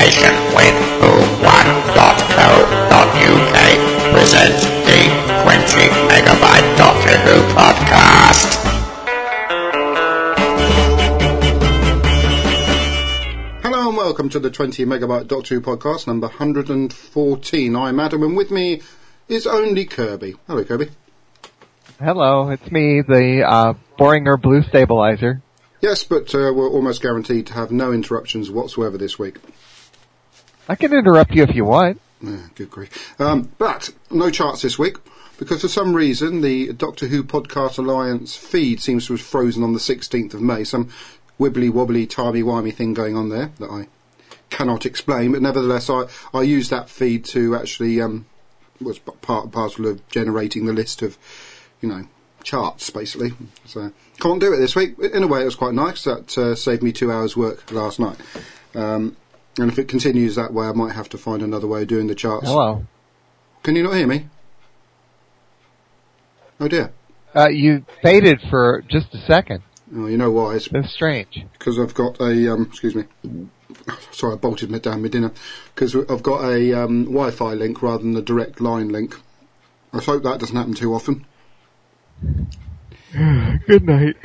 association with who1.co.uk presents the 20 Megabyte Doctor Who podcast. Hello and welcome to the 20 Megabyte Doctor Who podcast, number 114. I'm Adam and with me is only Kirby. Hello, Kirby. Hello, it's me, the Boringer Blue Stabilizer. Yes, but we're almost guaranteed to have no interruptions whatsoever this week. I can interrupt you if you want. Good grief. But no charts this week, because for some reason the Doctor Who Podcast Alliance feed seems to have frozen on the 16th of May. Some wibbly-wobbly, timey-wimey thing going on there that I cannot explain, but nevertheless I used that feed to actually, was part and parcel of generating the list of, charts, basically. So, can't do it this week. In a way, it was quite nice. That saved me 2 hours' work last night. And if it continues that way, I might have to find another way of doing the charts. Hello. Can you not hear me? Oh, dear. You faded for just a second. Oh, you know why? It's That's strange. because I've got a, excuse me. Sorry, I bolted down my dinner. Because I've got a Wi-Fi link rather than a direct line link. I hope that doesn't happen too often. Good night.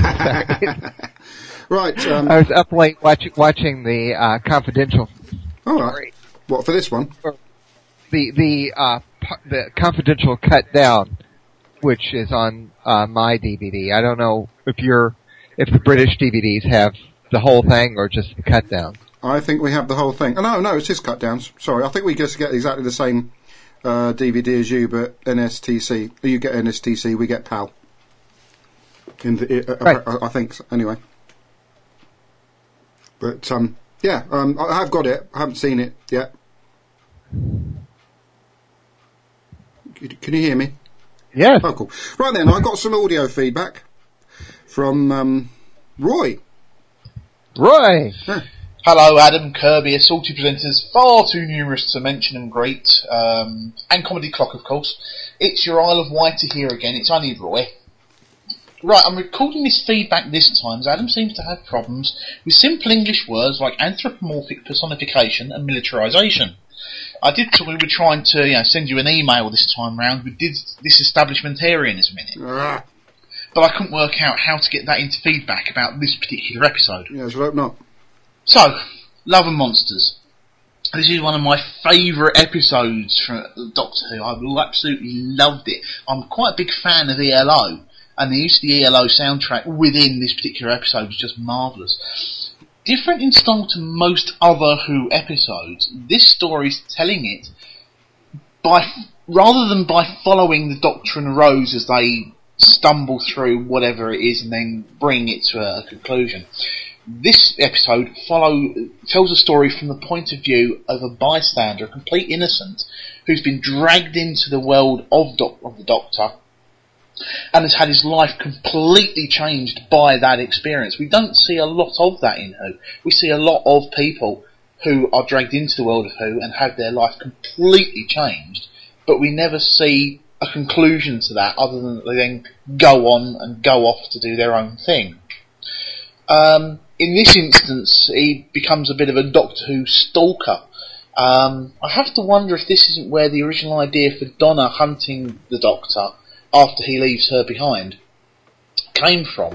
Right. I was up late watching the Confidential. All right. What, for this one? The Confidential cut down, which is on my DVD. I don't know if the British DVDs have the whole thing or just the cut down. I think we have the whole thing. Oh, no, it's his cut downs. Sorry, I think we just get exactly the same DVD as you, but NSTC. You get NSTC, we get PAL. Right. I think so, anyway. But I have got it. I haven't seen it yet. Can you hear me? Yes. Oh, cool. Right then, I got some audio feedback from Roy. Roy. Yeah. Hello, Adam, Kirby, assorted presenters, far too numerous to mention and great, and Comedy Clock, of course. It's your Isle of Wight here again, it's only Roy. Right, I'm recording this feedback this time, as Adam seems to have problems with simple English words like anthropomorphic personification and militarisation. I did thought we were trying to send you an email this time round with disestablishmentarianism in it. But I couldn't work out how to get that into feedback about this particular episode. Yes, I hope not. So, Love and Monsters. This is one of my favourite episodes from Doctor Who. I absolutely loved it. I'm quite a big fan of ELO, and the use of the ELO soundtrack within this particular episode was just marvellous. Different in style to most other Who episodes, this story's telling it rather than by following the Doctor and Rose as they stumble through whatever it is and then bring it to a conclusion. This episode tells a story from the point of view of a bystander, a complete innocent, who's been dragged into the world of the Doctor and has had his life completely changed by that experience. We don't see a lot of that in Who. We see a lot of people who are dragged into the world of Who and have their life completely changed, but we never see a conclusion to that other than that they then go on and go off to do their own thing. In this instance, he becomes a bit of a Doctor Who stalker. I have to wonder if this isn't where the original idea for Donna hunting the Doctor after he leaves her behind came from.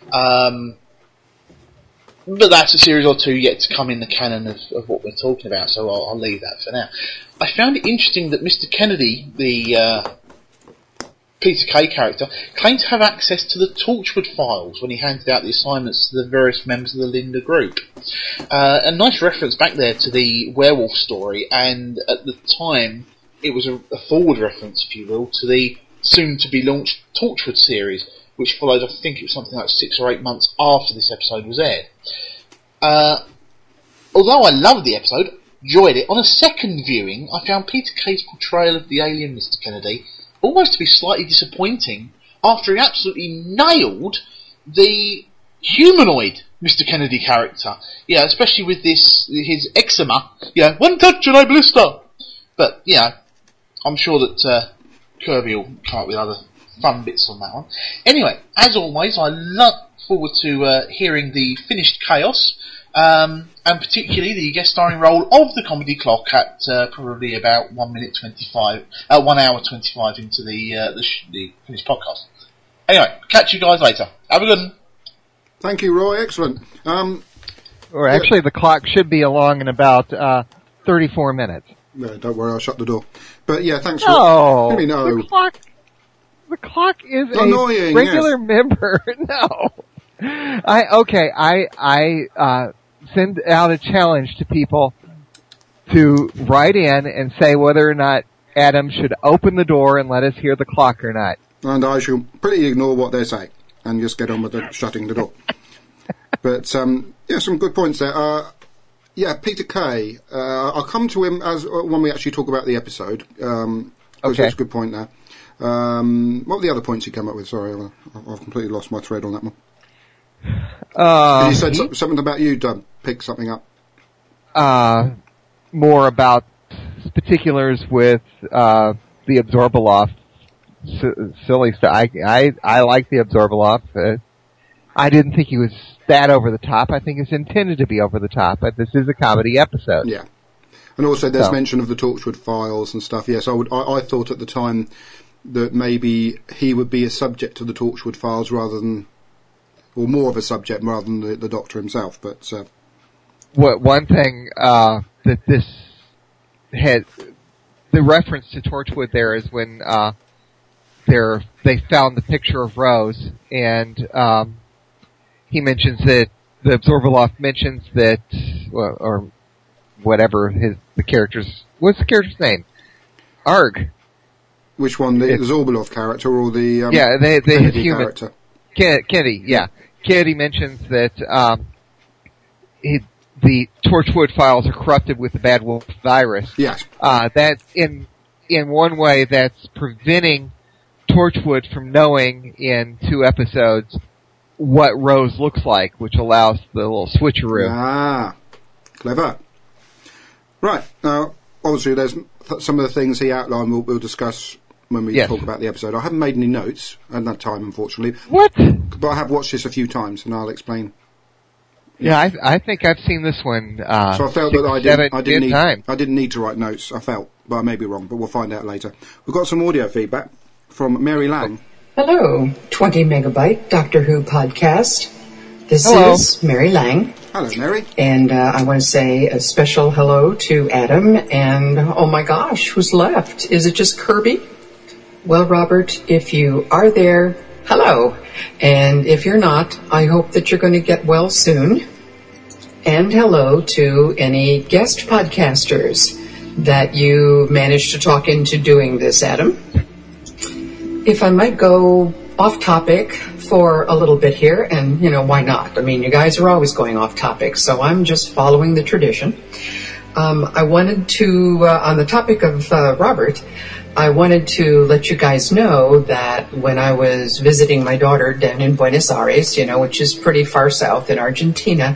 But that's a series or two yet to come in the canon of what we're talking about, so I'll leave that for now. I found it interesting that Mr. Kennedy, the Peter Kay character, claimed to have access to the Torchwood files when he handed out the assignments to the various members of the Linda group. A nice reference back there to the werewolf story, and at the time it was a forward reference, if you will, to the soon-to-be-launched Torchwood series, which followed, I think it was something like 6 or 8 months after this episode was aired. Although I loved the episode, enjoyed it, on a second viewing I found Peter Kay's portrayal of the alien Mr. Kennedy almost to be slightly disappointing after he absolutely nailed the humanoid Mr. Kennedy character. Yeah, especially with his eczema. Yeah, one touch and I blister! But, I'm sure that Kirby will come up with other fun bits on that one. Anyway, as always, I look forward to hearing the finished chaos and particularly the guest starring role of the Comedy Clock at probably about 1 hour 25 into the finished podcast. Anyway, catch you guys later. Have a good one. Thank you, Roy. Excellent. Or actually, the clock should be along in about 34 minutes. No, don't worry, I'll shut the door. But yeah, thanks. No, Really, no. The clock is annoying, a regular yes. member. No, I send out a challenge to people to write in and say whether or not Adam should open the door and let us hear the clock or not. And I shall pretty ignore what they say and just get on with shutting the door. But yeah, some good points there. Yeah, Peter Kay. I'll come to him as when we actually talk about the episode. Okay, that's a good point there. What were the other points you came up with? Sorry, I've completely lost my thread on that one. You said something about you, Doug. Pick something up. More about particulars with the Absorbaloff. Silly stuff. I like the Absorbaloff. I didn't think he was that over the top. I think it's intended to be over the top, but this is a comedy episode. Yeah. And also there's mention of the Torchwood Files and stuff. Yes, I thought at the time that maybe he would be a subject to the Torchwood Files rather than, or more of a subject rather than the Doctor himself. But one thing that this had, the reference to Torchwood there is when they found the picture of Rose, and he mentions that the Absorbaloff mentions that, or whatever what's the character's name? Arg. Which one, the Zorbaloff character or the his human character? Kennedy, yeah. Kennedy mentions that the Torchwood Files are corrupted with the Bad Wolf virus. Yes. That in one way that's preventing Torchwood from knowing in 2 episodes what Rose looks like, which allows the little switcheroo. Ah, clever. Right. Now, obviously, there's some of the things he outlined we'll discuss when we talk about the episode. I haven't made any notes at that time, unfortunately. What? But I have watched this a few times, and I'll explain. Yeah, I think I've seen this one. So I felt that I didn't need to write notes. I felt, but I may be wrong, but we'll find out later. We've got some audio feedback from Mary Lang. Hello, 20 megabyte Doctor Who podcast. This is Mary Lang. Hello, Mary. And I want to say a special hello to Adam. And oh my gosh, who's left? Is it just Kirby? Well, Robert, if you are there, hello. And if you're not, I hope that you're going to get well soon. And hello to any guest podcasters that you managed to talk into doing this, Adam. If I might go off topic for a little bit here, and, why not? I mean, you guys are always going off topic, so I'm just following the tradition. I wanted to, on the topic of Robert, I wanted to let you guys know that when I was visiting my daughter down in Buenos Aires, which is pretty far south in Argentina,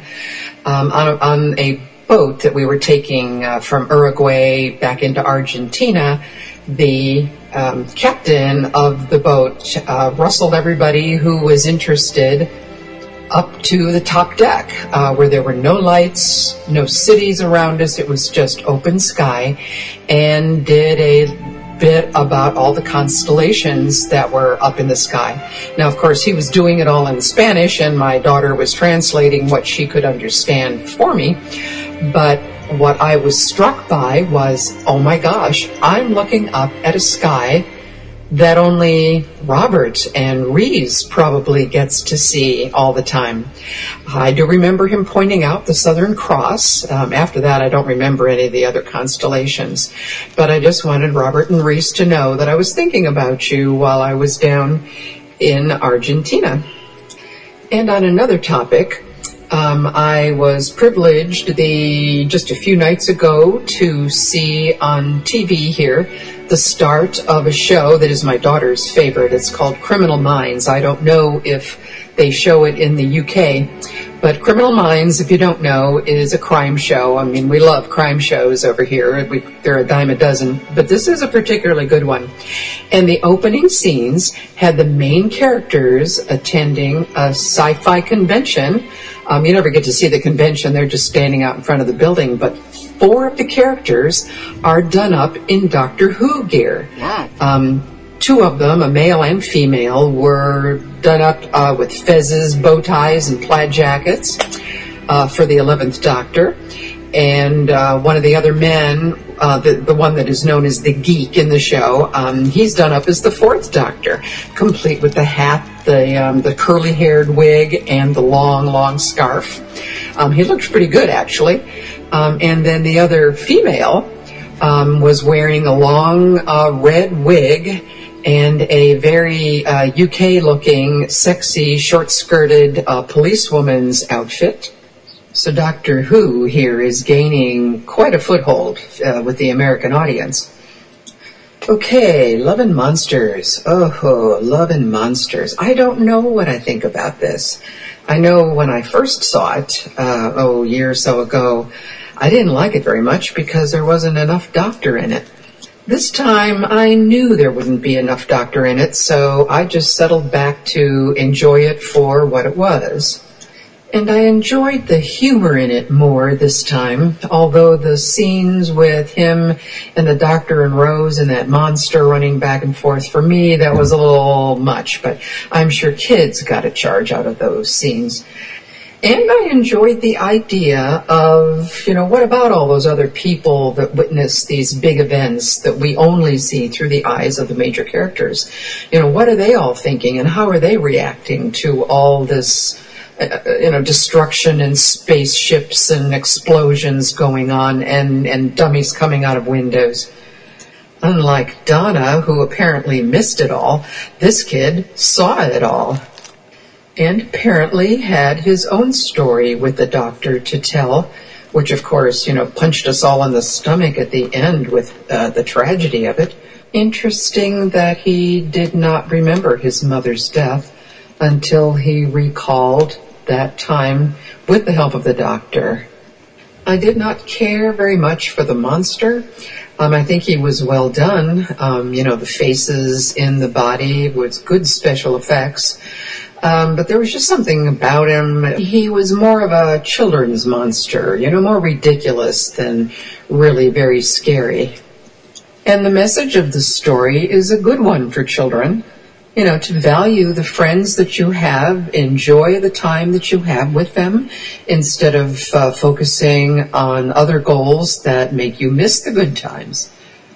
on a boat that we were taking from Uruguay back into Argentina, the captain of the boat rustled everybody who was interested up to the top deck, where there were no lights, no cities around us. It was just open sky, and did a bit about all the constellations that were up in the sky. Now, of course, he was doing it all in Spanish, and my daughter was translating what she could understand for me. But what I was struck by was, oh my gosh, I'm looking up at a sky that only Robert and Reese probably gets to see all the time. I do remember him pointing out the Southern Cross. After that, I don't remember any of the other constellations. But I just wanted Robert and Reese to know that I was thinking about you while I was down in Argentina. And on another topic, I was privileged just a few nights ago to see on TV here the start of a show that is my daughter's favorite. It's called Criminal Minds. I don't know if they show it in the UK, but Criminal Minds, if you don't know, is a crime show. I mean, we love crime shows over here. They're a dime a dozen, but this is a particularly good one. And the opening scenes had the main characters attending a sci-fi convention You never get to see the convention. They're just standing out in front of the building. But 4 of the characters are done up in Doctor Who gear. Wow. 2 of them, a male and female, were done up with fezzes, bow ties, and plaid jackets for the 11th Doctor. And one of the other men, the one that is known as the geek in the show, he's done up as the 4th Doctor, complete with the hat, the curly-haired wig, and the long scarf. He looks pretty good, actually. And then the other female was wearing a long red wig and a very UK-looking, sexy, short-skirted policewoman's outfit. So Doctor Who here is gaining quite a foothold with the American audience. Okay, Love and Monsters. Oh, Love and Monsters. I don't know what I think about this. I know when I first saw it, a year or so ago, I didn't like it very much because there wasn't enough Doctor in it. This time, I knew there wouldn't be enough Doctor in it, so I just settled back to enjoy it for what it was. And I enjoyed the humor in it more this time, although the scenes with him and the Doctor and Rose and that monster running back and forth, for me, that was a little much, but I'm sure kids got a charge out of those scenes. And I enjoyed the idea of, what about all those other people that witness these big events that we only see through the eyes of the major characters? What are they all thinking and how are they reacting to all this destruction and spaceships and explosions going on and dummies coming out of windows? Unlike Donna, who apparently missed it all, this kid saw it all. And apparently had his own story with the Doctor to tell, which of course, punched us all in the stomach at the end with the tragedy of it. Interesting that he did not remember his mother's death until he recalled that time with the help of the Doctor. I did not care very much for the monster. I think he was well done. The faces in the body was good special effects. But there was just something about him. He was more of a children's monster, more ridiculous than really very scary. And the message of the story is a good one for children. To value the friends that you have, enjoy the time that you have with them, instead of focusing on other goals that make you miss the good times.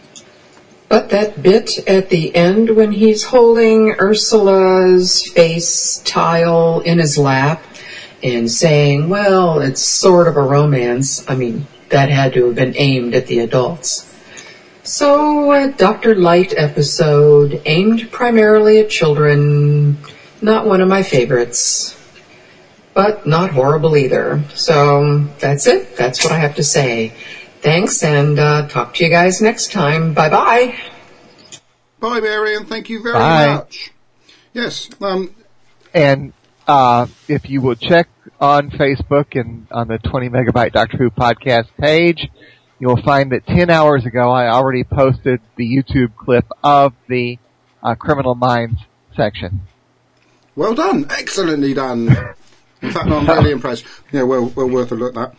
But that bit at the end when he's holding Ursula's face tile in his lap and saying, well, it's sort of a romance, that had to have been aimed at the adults. So, a Dr. Light episode aimed primarily at children, not one of my favorites, but not horrible either. So, that's it. That's what I have to say. Thanks, and talk to you guys next time. Bye-bye. Bye, Mary, and thank you very much. Yes. And if you will check on Facebook and on the 20 Megabyte Doctor Who podcast page, you'll find that 10 hours ago I already posted the YouTube clip of the Criminal Minds section. Well done. Excellently done. In fact, I'm really impressed. Yeah, well worth a look at that.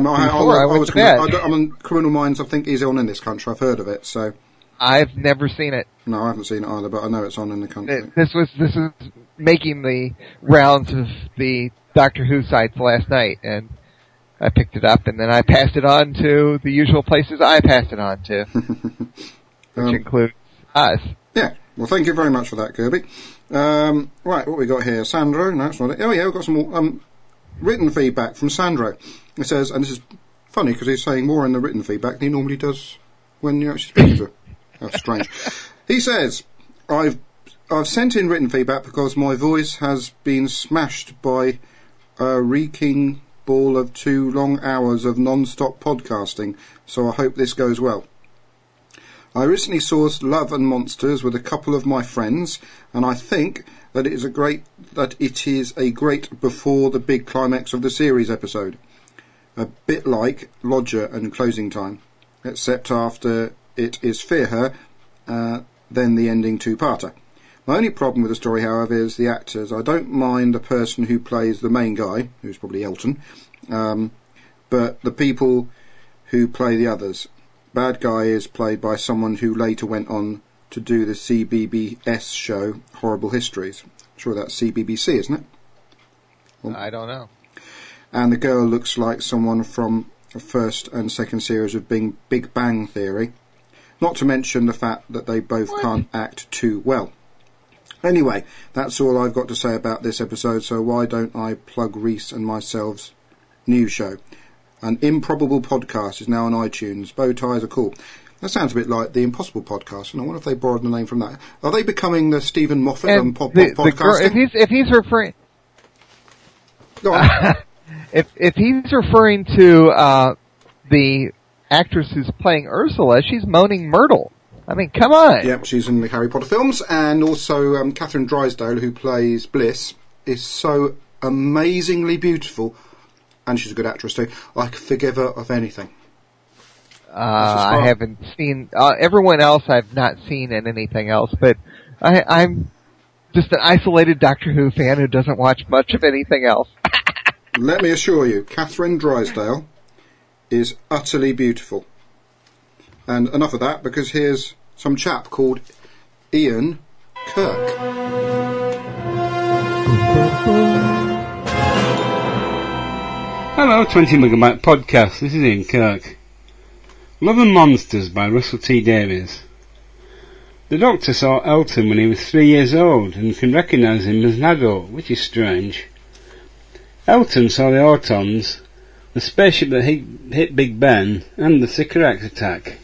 I'm on Criminal Minds. I think he's on in this country. I've heard of it, so. I've never seen it. No, I haven't seen it either, but I know it's on in the country. This is making the rounds of the Doctor Who sites last night, and I picked it up, and then I passed it on to the usual places I pass it on to, which includes us. Yeah, well, thank you very much for that, Kirby. Right, what we got here? Sandro? No, that's not it. Oh, yeah, we've got some more written feedback from Sandro. It says, and this is funny because he's saying more in the written feedback than he normally does when you're actually speaking to him. That's strange. He says, I've sent in written feedback because my voice has been smashed by a reeking ball of 2 long hours of non-stop podcasting, so I hope this goes well. I recently saw Love and Monsters with a couple of my friends, and I think that it is a great before the big climax of the series episode. A bit like Lodger and Closing Time, except after it is Fear Her, then the ending two-parter. My only problem with the story, however, is the actors. I don't mind the person who plays the main guy, who's probably Elton, but the people who play the others. Bad guy is played by someone who later went on to do the CBBS show Horrible Histories. I'm sure that's CBBC, isn't it? Well, I don't know. And the girl looks like someone from the first and second series of Big Bang Theory. Not to mention the fact that they both can't act too well. Anyway, that's all I've got to say about this episode, so why don't I plug Reese and myself's new show? An Improbable Podcast is now on iTunes. Bow ties are cool. That sounds a bit like the Impossible Podcast, and I wonder if they borrowed the name from that. Are they becoming the Stephen Moffat and podcasting? If he's referring... Go on. if he's referring to the actress who's playing Ursula, she's Moaning Myrtle. I mean, come on. Yep, she's in the Harry Potter films, and also Catherine Drysdale, who plays Bliss, is so amazingly beautiful, and she's a good actress too. I could forgive her of anything. I haven't seen everyone else. I've not seen in anything else, but I'm just an isolated Doctor Who fan who doesn't watch much of anything else. Let me assure you, Catherine Drysdale is utterly beautiful. And enough of that, because here's some chap called Ian Kirk. Hello, 20 Megabyte Podcast. This is Ian Kirk. Love and Monsters by Russell T Davies. The Doctor saw Elton when he was 3 years old and can recognise him as an adult, which is strange. Elton saw the Autons, the spaceship that hit Big Ben, and the Sycorax attack.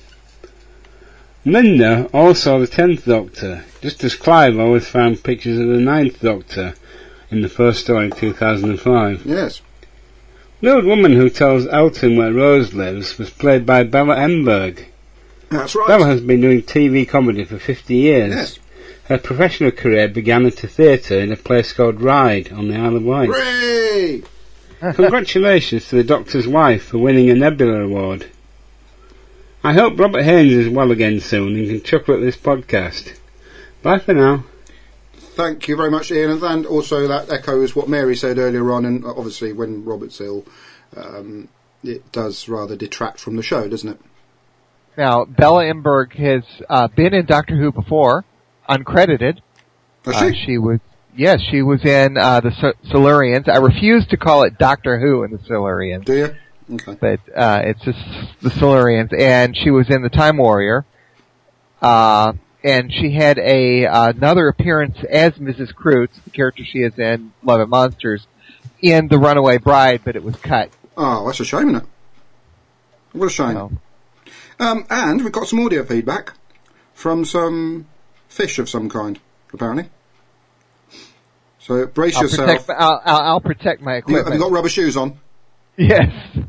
Linda all saw the 10th Doctor, just as Clive always found pictures of the 9th Doctor in the first story in 2005. Yes. The old woman who tells Elton where Rose lives was played by Bella Emberg. That's right. Bella has been doing TV comedy for 50 years. Yes. Her professional career began at a theatre in a place called Ryde on the Isle of Wight. Hooray! Congratulations to the Doctor's wife for winning a Nebula Award. I hope Robert Haynes is well again soon and can chuckle at this podcast. Bye for now. Thank you very much, Ian, and also that echoes what Mary said earlier on, and obviously when Robert's ill, it does rather detract from the show, doesn't it? Now, Bella Emberg has been in Doctor Who before, uncredited. Has she? She was in the Silurians. I refuse to call it Doctor Who in the Silurians. Do you? Okay. But it's just the Silurians, and she was in the Time Warrior. And she had another appearance as Mrs. Kreutz, the character she is in Love and Monsters, in The Runaway Bride, but it was cut. Oh, that's a shame, isn't it? What a shame. So. And we've got some audio feedback from some fish of some kind, apparently. So brace yourself. I'll protect my equipment. Have you got rubber shoes on? Yes.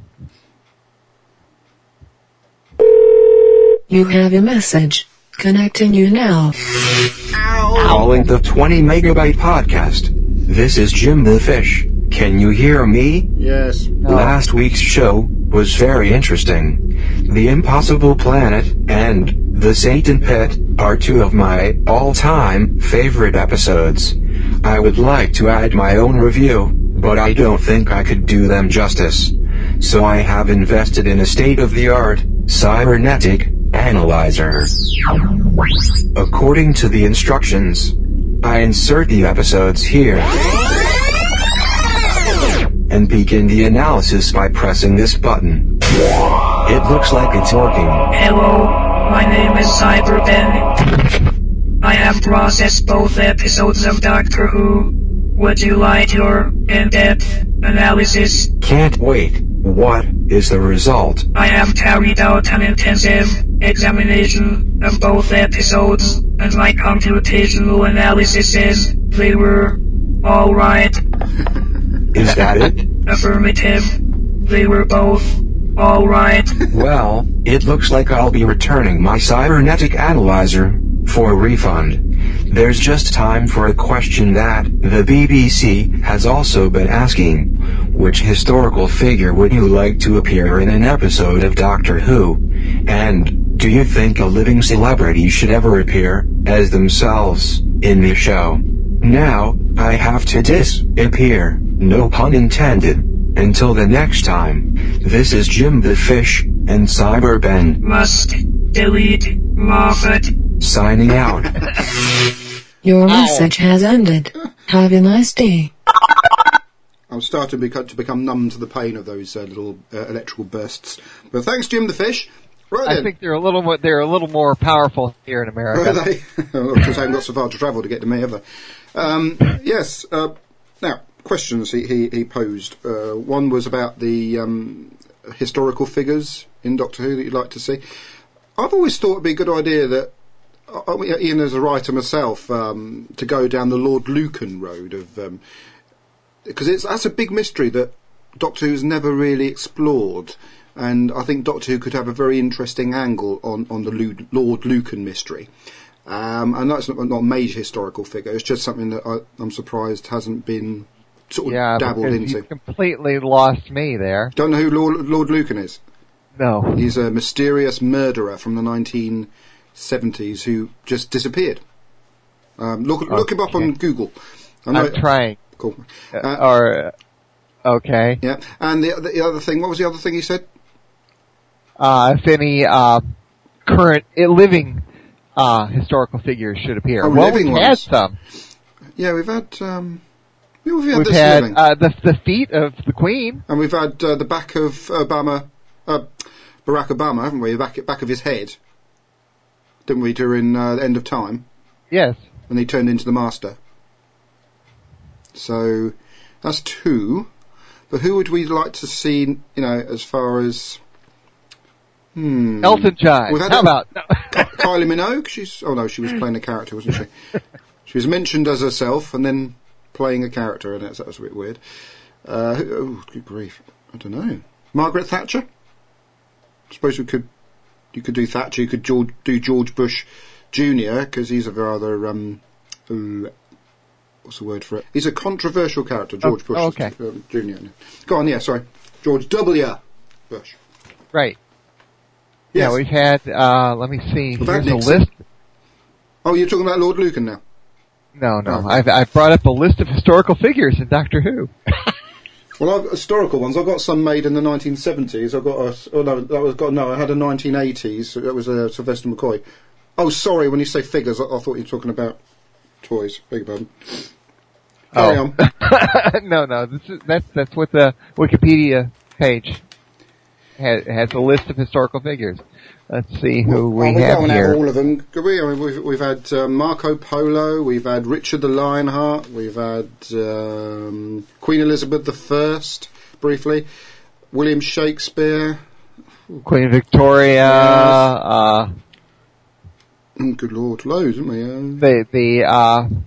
You have a message. Connecting you now. Calling the 20 Megabyte Podcast. This is Jim the Fish. Can you hear me? Yes. Last week's show was very interesting. The Impossible Planet and The Satan Pit are two of my all-time favorite episodes. I would like to add my own review, but I don't think I could do them justice. So I have invested in a state-of-the-art cybernetic analyzer. According to the instructions, I insert the episodes here and begin the analysis by pressing this button. It looks like it's working. Hello, my name is CyberBen. I have processed both episodes of Doctor Who. Would you like your in-depth analysis? Can't wait. What is the result? I have carried out an intensive examination of both episodes, and my computational analysis says they were alright. Is that it? Affirmative. They were both alright. Well, it looks like I'll be returning my cybernetic analyzer for a refund. There's just time for a question that the BBC has also been asking. Which historical figure would you like to appear in an episode of Doctor Who? And do you think a living celebrity should ever appear as themselves in the show. Now, I have to disappear, no pun intended. Until the next time, this is Jim the Fish and Cyber Ben. Must delete Moffat. Signing out. Your message has ended. Have a nice day. I'm starting to become numb to the pain of those little electrical bursts. But thanks, Jim the Fish. Right I then. think they're a little more powerful here in America. Are they? Because I haven't got so far to travel to get to me, have they? Yes. Now, questions he posed. One was about the historical figures in Doctor Who that you'd like to see. I've always thought it'd be a good idea that, even as a writer myself, to go down the Lord Lucan road of, because that's a big mystery that Doctor Who's never really explored, and I think Doctor Who could have a very interesting angle on the Lord Lucan mystery. And that's not a major historical figure. It's just something that I'm surprised hasn't been sort of dabbled into. You completely lost me there. Don't know who Lord Lucan is? No. He's a mysterious murderer from the 1970s who just disappeared. Look him up on Google. I'm trying. Cool. Okay. Yeah. And the other thing, what was the other thing he said? If any current living historical figures should appear. Well, we've had some. Yeah, we've had. We've had the feet of the Queen, and we've had the back of Barack Obama, haven't we? The back of his head, didn't we? During the End of Time. Yes. When he turned into the Master. So that's two. But who would we like to see? As far as Elton John. How about Kylie Minogue? She was playing a character, wasn't she? She was mentioned as herself and then playing a character, and that was a bit weird. Good grief! I don't know. Margaret Thatcher. I suppose you could do Thatcher. You could do George Bush Jr. because he's a rather what's the word for it? He's a controversial character, George Bush Jr. Go on, sorry, George W. Bush. Right. Yes. Yeah, we've had. Let me see. Here's a list. Oh, you're talking about Lord Lucan now? No. Oh. I've brought up a list of historical figures in Doctor Who. Well, I've got historical ones. I've got some made in the 1970s. I had a 1980s. That was Sylvester McCoy. Oh, sorry. When you say figures, I thought you were talking about toys. Beg your pardon. Carry on. No. That's what the Wikipedia page has a list of historical figures. Let's see who we have here. Out all of them. We've had Marco Polo. We've had Richard the Lionheart. We've had Queen Elizabeth I, briefly. William Shakespeare. Queen Victoria. Good Lord, loads, haven't we? The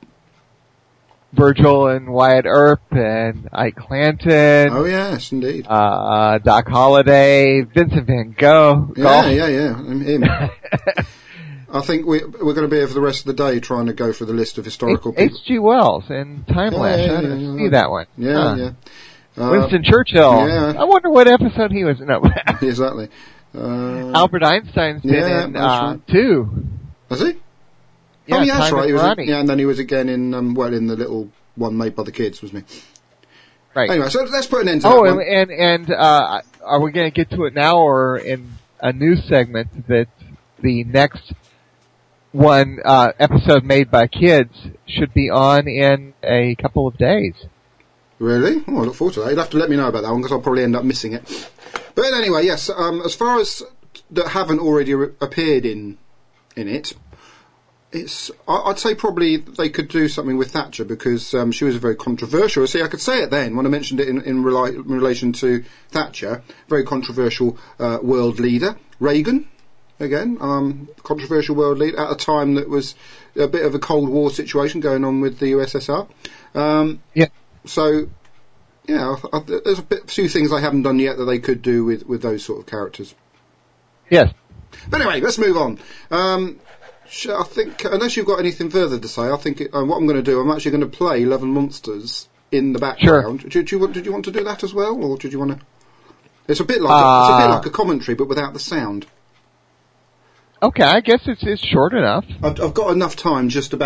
Virgil and Wyatt Earp and Ike Clanton. Oh yes, indeed. Doc Holliday, Vincent van Gogh. Yeah, him. I think we're going to be here for the rest of the day trying to go through the list of historical people. H.G. Wells and Time Lash. I didn't see that one. Yeah. Winston Churchill. Yeah. I wonder what episode he was in. No. Exactly. Albert Einstein's been in two. Has he? Yeah, oh, yeah, that's right. He was and then he was again in in the little one made by the kids, wasn't he? Right. Anyway, so let's put an end to that one. and are we going to get to it now, or in a new segment that the next one episode made by kids should be on in a couple of days? Really? Oh, I look forward to that. You'll have to let me know about that one because I'll probably end up missing it. But anyway, yes. As far as that haven't already appeared in it. I'd say probably they could do something with Thatcher because she was a very controversial. See, I could say it then when I mentioned it in relation to Thatcher. Very controversial world leader. Reagan, again, controversial world leader at a time that was a bit of a Cold War situation going on with the USSR. Yeah. So, yeah, there's a few things they haven't done yet that they could do with those sort of characters. Yes. But anyway, let's move on. I think, unless you've got anything further to say, I think what I'm going to do, I'm actually going to play Love and Monsters in the background. Sure. Did you want to do that as well, or did you want to? It's a bit like a commentary, but without the sound. Okay, I guess it's short enough. I've got enough time, just about,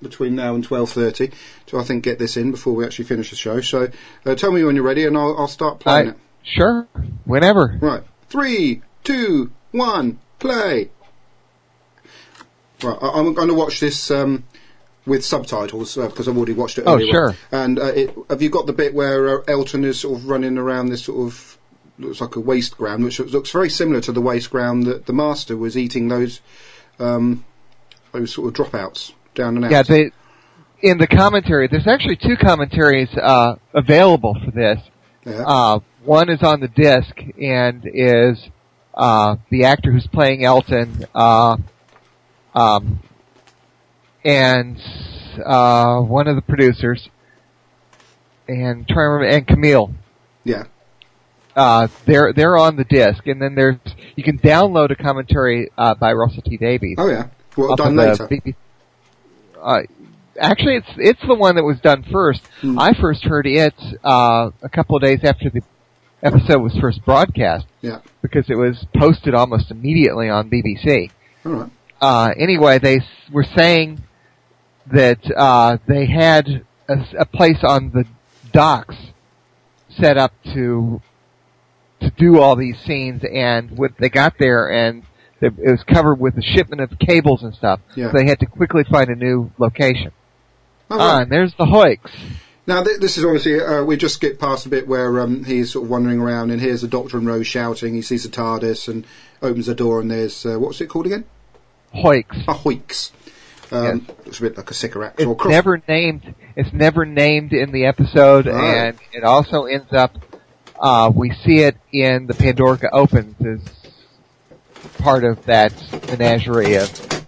between now and 12:30 to, I think, get this in before we actually finish the show. So tell me when you're ready and I'll start playing it. Sure, whenever. Right. 3, 2, 1, play. Right, I'm going to watch this with subtitles because I've already watched it earlier. Oh, sure. And have you got the bit where Elton is sort of running around this sort of, looks like a waste ground, which looks very similar to the waste ground that the Master was eating those sort of dropouts down and out. Yeah, in the commentary, there's actually 2 commentaries available for this. Yeah. One is on the disc and is the actor who's playing Elton, and one of the producers, and try to remember, and Camille. Yeah. They're on the disc, and then you can download a commentary by Russell T Davies. Oh yeah. Well, done later. Actually, it's the one that was done first. I first heard it a couple of days after the episode was first broadcast. Yeah. Because it was posted almost immediately on BBC. All right. Anyway, they were saying that they had a place on the docks set up to do all these scenes, and they got there and it was covered with a shipment of cables and stuff. Yeah. So they had to quickly find a new location. All right. And there's the Hoyks. Now, this is obviously, we just skipped past a bit where he's sort of wandering around and hears the Doctor and Rose shouting. He sees the TARDIS and opens the door and there's, what's it called again? Hoyks. Hoyks. Yes. Looks a bit like a Sycorax. It's never named. It's never named in the episode, and it also ends up. We see it in the Pandorica Opens as part of that menagerie of.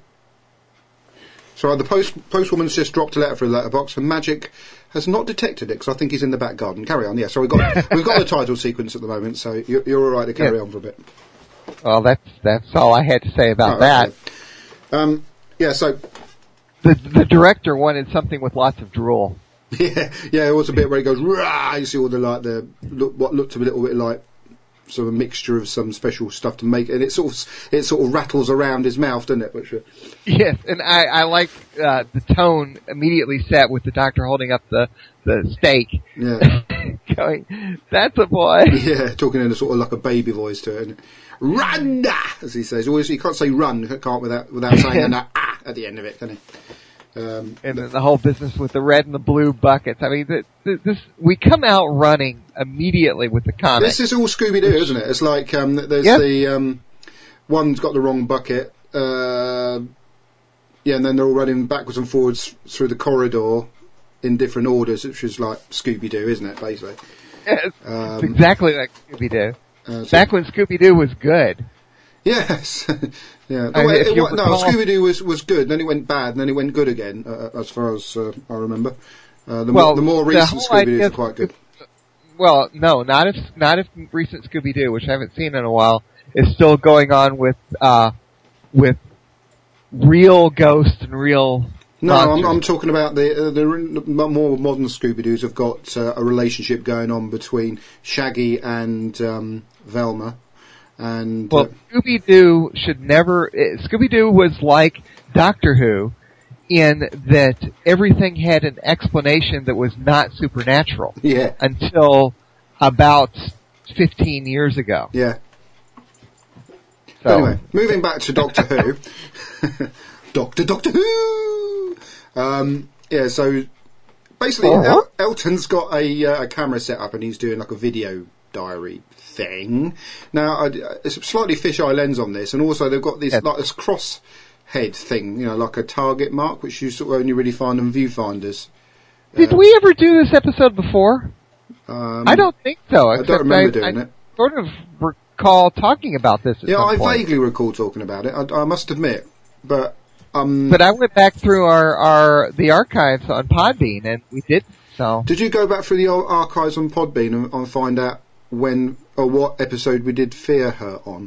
So the postwoman's just dropped a letter through the letterbox, and Magic has not detected it because I think he's in the back garden. Carry on, yeah. So we've got the title sequence at the moment, so you're all right to carry on for a bit. Well, that's all I had to say about that. Okay. Yeah. So the director wanted something with lots of drool. Yeah. It was a bit where he goes, rah! You see all what looked a little bit like sort of a mixture of some special stuff to make, and it sort of rattles around his mouth, doesn't it? Which, yes, and I like the tone immediately set with the Doctor holding up the steak. Yeah. Going, that's a boy. Yeah, talking in a sort of like a baby voice to it. And, run, as he says. Always, you can't say run, can't without saying an ah at the end of it, can he? And the whole business with the red and the blue buckets. I mean, we come out running immediately with the comic. This is all Scooby-Doo, isn't it? It's like there's the one's got the wrong bucket. And then they're all running backwards and forwards through the corridor in different orders, which is like Scooby-Doo, isn't it? Basically, it's exactly like Scooby-Doo. Back when Scooby-Doo was good. Yes. Yeah. Scooby-Doo was good, then it went bad, and then it went good again, as far as I remember. The more recent Scooby-Doos are quite good. Well, no, not if recent Scooby-Doo, which I haven't seen in a while, is still going on with real ghosts and real monsters. I'm talking about the more modern Scooby-Doos have got a relationship going on between Shaggy and Velma. And Scooby-Doo Scooby-Doo was like Doctor Who in that everything had an explanation that was not supernatural. Yeah. Until about 15 years ago. Yeah. So. Anyway, moving back to Doctor Who. Doctor Who! So basically Elton's got a camera set up and he's doing like a video diary thing. Now, it's a slightly fisheye lens on this, and also they've got this like this cross head thing, like a target mark, which you sort of only really find on viewfinders. Did we ever do this episode before? I don't think so. I don't remember doing it. I sort of recall talking about this at some point. Vaguely recall talking about it, I must admit. But I went back through the archives on Podbean, and we did so. Did you go back through the archives on Podbean and find out when or what episode we did Fear Her on?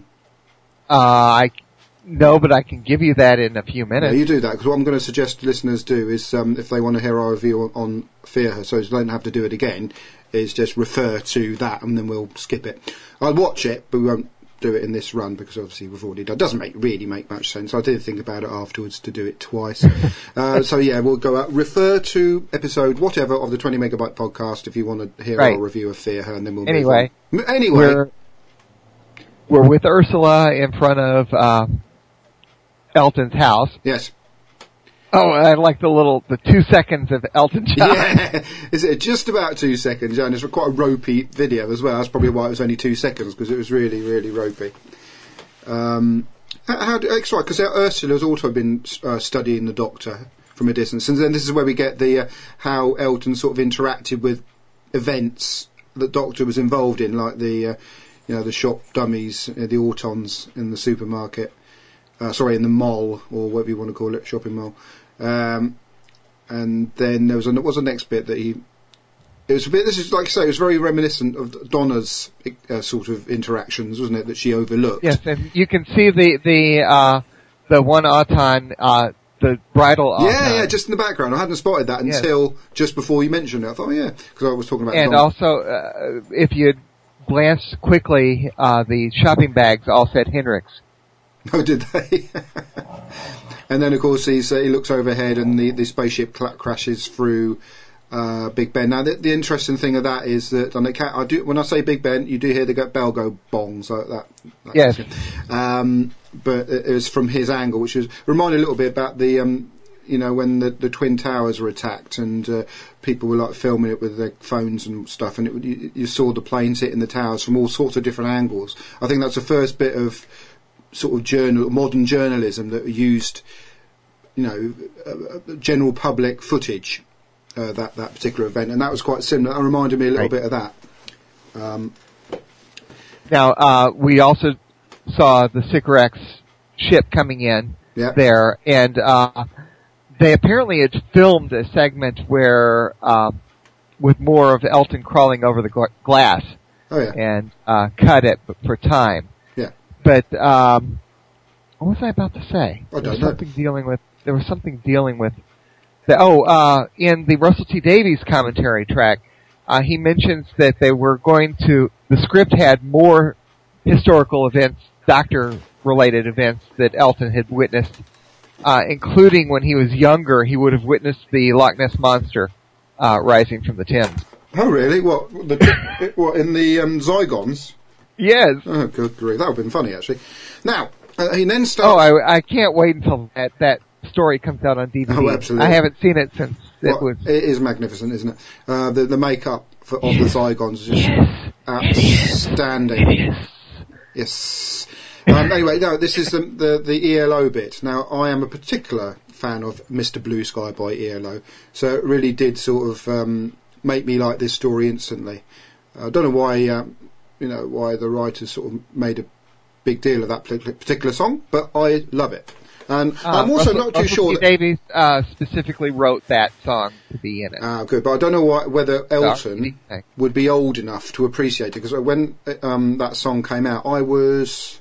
No, but I can give you that in a few minutes. Yeah, you do that, because what I'm going to suggest listeners do is, if they want to hear our review on Fear Her, so they don't have to do it again, is just refer to that, and then we'll skip it. I'll watch it, but we won't do it in this run because obviously we've already done. It doesn't really make much sense. I did think about it afterwards to do it twice. So yeah, we'll go out. Refer to episode whatever of the 20 Megabyte podcast if you want to hear our review of Fear Her, and then we'll anyway. move on. Anyway, we're with Ursula in front of Elton's house. Yes. Oh, I like the 2 seconds of Elton John. Yeah, is it just about 2 seconds? Yeah, and it's quite a ropey video as well. That's probably why it was only 2 seconds, because it was really, really ropey. That's right, because Ursula's also been studying the Doctor from a distance, and then this is where we get the how Elton sort of interacted with events that Doctor was involved in, like the the shop dummies, the Autons in the supermarket. In the mall, or whatever you want to call it, shopping mall. And then there was the next bit that this is like I say, it was very reminiscent of Donna's sort of interactions, wasn't it, that she overlooked? Yes, and you can see the one Auton, the bridal Auton. Yeah, just in the background. I hadn't spotted that until just before you mentioned it. I thought, because I was talking about and Donna. Also, if you glance quickly, the shopping bags all said Hendrix. Oh, did they? And then, of course, he looks overhead and the spaceship crashes through Big Ben. Now, the interesting thing of that is that when I say Big Ben, you do hear the bell go bong, so that yes. But it was from his angle, which reminded a little bit about the when the Twin Towers were attacked and people were like filming it with their phones and stuff, and you saw the planes hitting the towers from all sorts of different angles. I think that's the first bit of sort of modern journalism that used, general public footage, that particular event, and that was quite similar. It reminded me a little bit of that. Now, we also saw the Sycorax ship coming in there, and they apparently had filmed a segment where, with more of Elton crawling over the glass, and cut it for time. But what was I about to say? I don't know. There was something dealing with. In the Russell T Davies commentary track, he mentions that they were going to. The script had more historical events, Doctor-related events that Elton had witnessed, including when he was younger. He would have witnessed the Loch Ness monster rising from the Thames. Oh, really? What in the Zygons? Yes. Oh, good grief. That would have been funny, actually. Now, he then starts... Oh, I can't wait until that story comes out on DVD. Oh, absolutely. I haven't seen it since it was... It is magnificent, isn't it? The makeup of the Zygons is just outstanding. Yes. Anyway, no, this is the ELO bit. Now, I am a particular fan of Mr. Blue Sky by ELO, so it really did sort of make me like this story instantly. I don't know why... why the writers sort of made a big deal of that particular song, but I love it. And I'm also not too sure that Davies specifically wrote that song to be in it. Good, but I don't know whether Elton would be old enough to appreciate it, because when that song came out, I was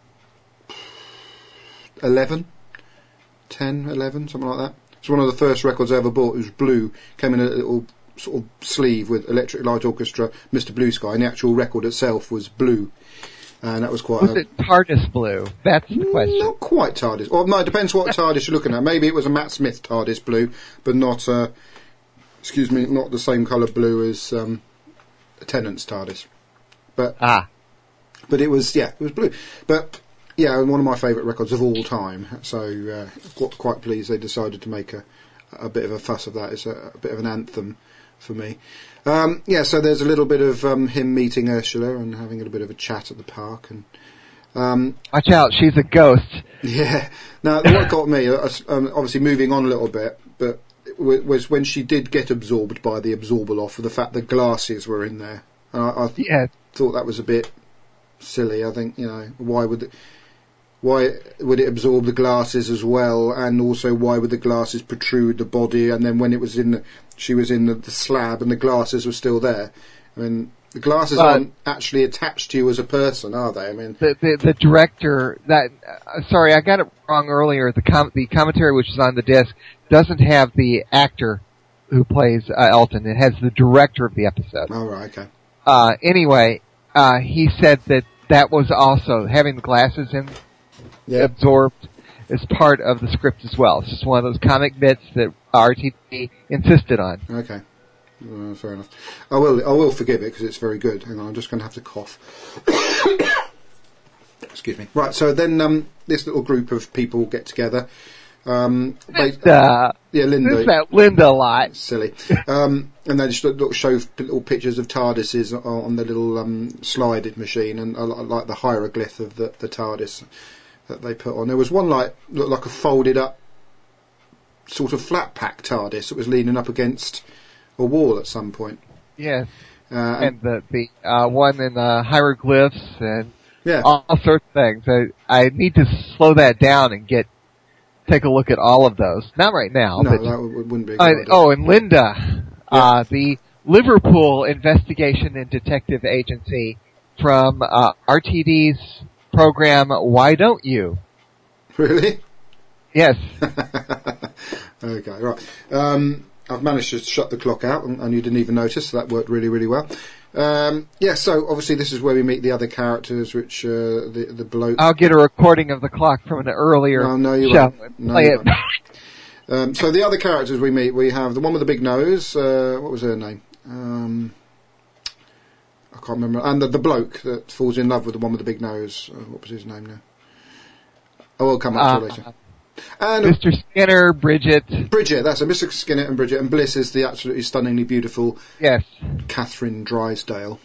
11, something like that. It's one of the first records I ever bought. It was blue, came in a little sort of sleeve with Electric Light Orchestra, Mr. Blue Sky, and the actual record itself was blue. And that was quite... Was it TARDIS blue? That's the question. Not quite TARDIS. Well, no, it depends what TARDIS you're looking at. Maybe it was a Matt Smith TARDIS blue, but not not the same colour blue as a Tennant's TARDIS. But it was blue. But yeah, one of my favourite records of all time. So quite pleased they decided to make a bit of a fuss of that. It's a bit of an anthem for me. So there's a little bit of him meeting Ursula and having a bit of a chat at the park. And watch out, she's a ghost. Yeah. Now, what got me, obviously moving on a little bit, but was when she did get absorbed by the Absorbaloff, for the fact that glasses were in there. And I thought that was a bit silly. I think, why would it absorb the glasses as well, and also why would the glasses protrude the body, and then when it was she was in the slab and the glasses were still there. I mean, the glasses aren't actually attached to you as a person, are they? I mean, the director sorry, I got it wrong earlier. The commentary, which is on the disc, doesn't have the actor who plays Elton. It has the director of the episode. Oh, right, okay. Anyway, he said that that was also having the glasses absorbed as part of the script as well. It's just one of those comic bits that RTD insisted on. Okay. Fair enough. I will forgive it because it's very good. Hang on, I'm just going to have to cough. Excuse me. Right, so then this little group of people get together. Linda. Linda. That Linda a lot. Silly. And they just show little pictures of TARDISes on the little slided machine, and like the hieroglyph of the TARDIS that they put on. There was one looked like a folded up sort of flat pack TARDIS that was leaning up against a wall at some point. Yes. And the one in the hieroglyphs and yeah, all sorts of things. I need to slow that down and take a look at all of those. Not right now. No, but, that wouldn't be a good idea. Oh, and Linda, the Liverpool Investigation and Detective Agency from RTD's program Why Don't You? Really? Yes. Okay, right. I've managed to shut the clock out, and you didn't even notice, so that worked really, really well. So obviously this is where we meet the other characters, which the bloke... I'll get a recording of the clock from an earlier show and play it back. So the other characters we meet, we have the one with the big nose, what was her name? I can't remember. And the bloke that falls in love with the one with the big nose. What was his name now? I will come up to it later. And Mr. Skinner, Bridget, that's it. Mr. Skinner and Bridget, and Bliss is the absolutely stunningly beautiful Catherine Drysdale.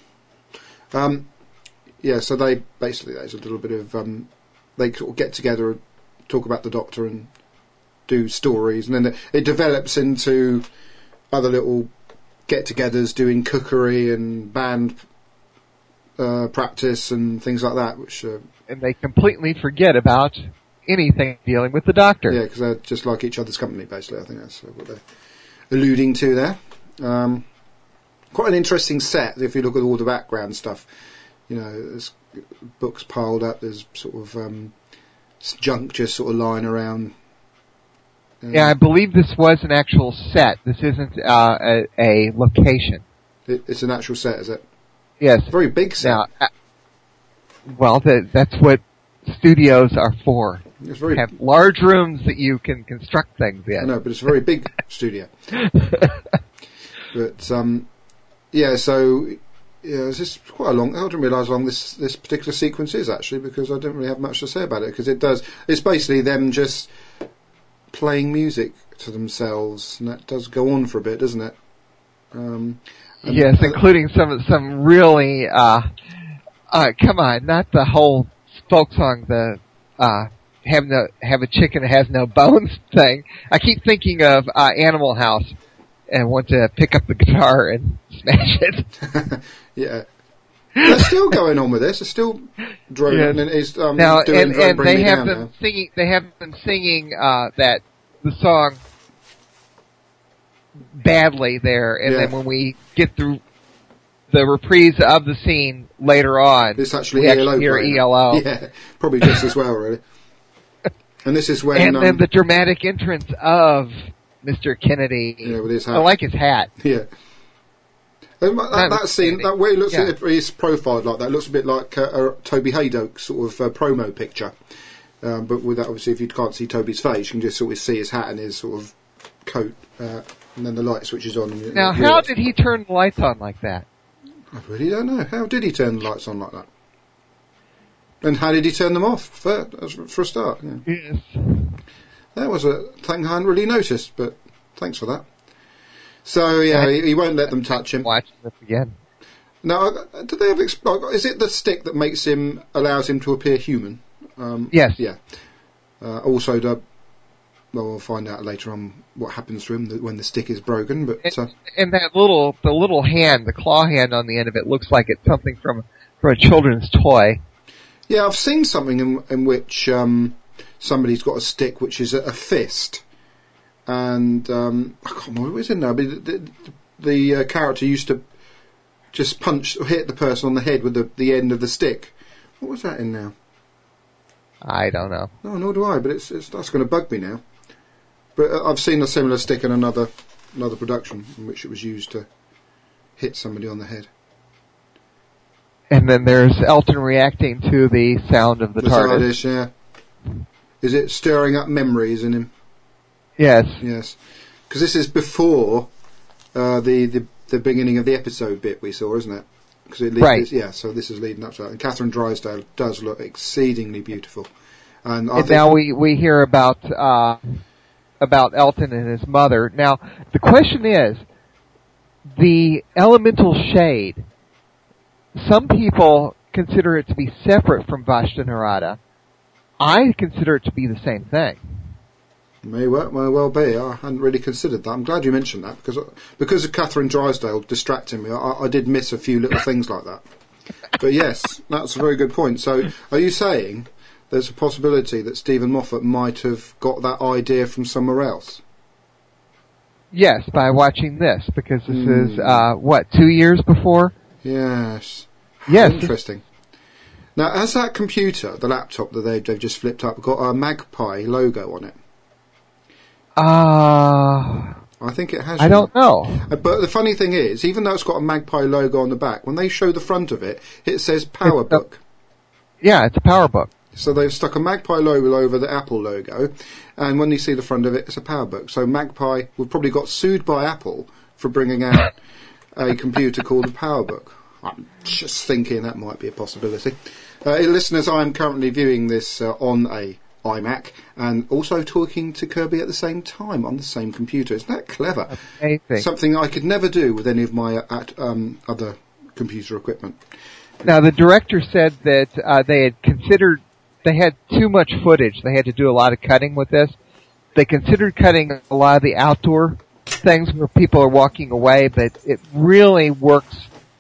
So they basically, there's a little bit of they sort of get together and talk about the Doctor and do stories, and then it develops into other little get-togethers doing cookery and band practice and things like that, which and they completely forget about anything dealing with the Doctor. Yeah, because they're just like each other's company, basically. I think that's what they're alluding to there. Quite an interesting set if you look at all the background stuff. You know, there's books piled up, there's sort of junk just sort of lying around. Yeah, I believe this was an actual set. This isn't a location. It's an actual set, is it? Yes. Very big set. Now, that's what studios are for. It's very have large rooms that you can construct things in. I know, but it's a very big studio. But this is quite a long. I didn't realise how long this particular sequence is actually, because I didn't really have much to say about it. Because it's basically them just playing music to themselves, and that does go on for a bit, doesn't it? Yes, including some really come on, not the whole folk song, the have a chicken that has no bones thing. I keep thinking of Animal House and want to pick up the guitar and smash it. Yeah. They're still going on with this. They're still droning and it's now, doing and Bring they Me have Down them now. singing. They have them singing the song badly there, and then when we get through the reprise of the scene later on, it's actually we ELO hear playing. ELO. Yeah, probably just as well, really. And this is when and then the dramatic entrance of Mr. Kennedy. Yeah, with his hat. I like his hat. Yeah. That scene, that way he looks at it, he's profiled like that, looks a bit like a Toby Haydock sort of promo picture. But with that, obviously, if you can't see Toby's face, you can just sort of see his hat and his sort of coat, and then the light switches on. And now, how did he turn the lights on like that? I really don't know. How did he turn the lights on like that? And how did he turn them off, for a start? Yeah. Yes. That was a thing I hadn't really noticed, but thanks for that. So, yeah, he won't let them touch him. Watch this again. Now, do they have... is it the stick that allows him to appear human? Yes. Yeah. Also, we'll find out later on what happens to him when the stick is broken. But and the little hand, the claw hand on the end of it, looks like it's something from a children's toy. Yeah, I've seen something in which somebody's got a stick which is a fist, and I can't remember what it was in now. But the character used to just hit the person on the head with the end of the stick. What was that in now? I don't know. No, nor do I. But that's going to bug me now. But I've seen a similar stick in another production in which it was used to hit somebody on the head. And then there's Elton reacting to the sound of the TARDIS. Yeah. Is it stirring up memories in him? Yes. Yes. Because this is before the beginning of the episode bit we saw, isn't it? Right. Yeah, so this is leading up to that. And Catherine Drysdale does look exceedingly beautiful. And now we hear about Elton and his mother. Now, the question is, the elemental shade, some people consider it to be separate from Vashta Nerada. I consider it to be the same thing. May well be. I hadn't really considered that. I'm glad you mentioned that, because of Catherine Drysdale distracting me, I did miss a few little things like that. But yes, that's a very good point. So, are you saying there's a possibility that Stephen Moffat might have got that idea from somewhere else? Yes, by watching this, because this is, 2 years before? Yes. Yes. Interesting. Now, has that computer, the laptop that they've just flipped up, got a Magpie logo on it? I think it has. I don't know. But the funny thing is, even though it's got a Magpie logo on the back, when they show the front of it, it says PowerBook. Yeah, it's a PowerBook. So they've stuck a Magpie logo over the Apple logo, and when you see the front of it, it's a PowerBook. So Magpie would probably got sued by Apple for bringing out a computer called a PowerBook. I'm just thinking that might be a possibility. Listeners, I am currently viewing this on a iMac and also talking to Kirby at the same time on the same computer. Isn't that clever? Amazing. Something I could never do with any of my other computer equipment. Now, the director said that they had considered, they had too much footage. They had to do a lot of cutting with this. They considered cutting a lot of the outdoor things where people are walking away, but it really worked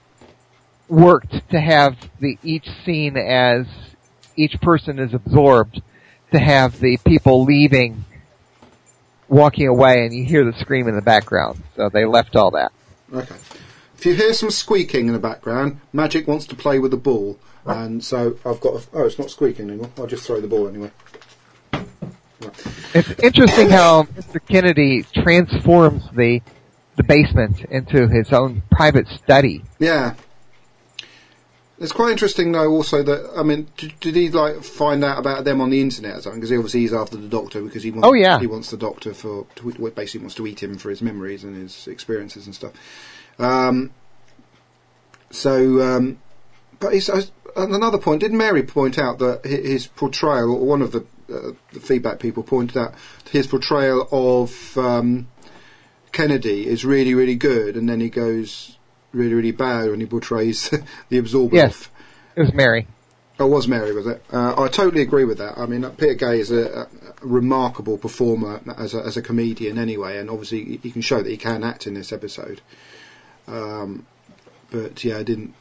to have each scene as each person is absorbed, to have the people leaving, walking away, and you hear the scream in the background. So they left all that. Okay. If you hear some squeaking in the background, Magic wants to play with the ball, and so I've got it's not squeaking anymore. I'll just throw the ball anyway. Right. It's interesting how Mr. Kennedy transforms the basement into his own private study. Yeah. It's quite interesting, though, also that, I mean, did he, find out about them on the internet or something? Because obviously he's after the Doctor because he wants, he wants the Doctor basically wants to eat him for his memories and his experiences and stuff. But at another point, did Mary point out that his portrayal, or one of the feedback people pointed out, his portrayal of Kennedy is really, really good, and then he goes really, really bad when he portrays the Absorber. Yes, it was Mary. Oh, it was Mary, was it? I totally agree with that. I mean, Peter Gay is a remarkable performer as a comedian anyway, and obviously he can show that he can act in this episode. But yeah, I didn't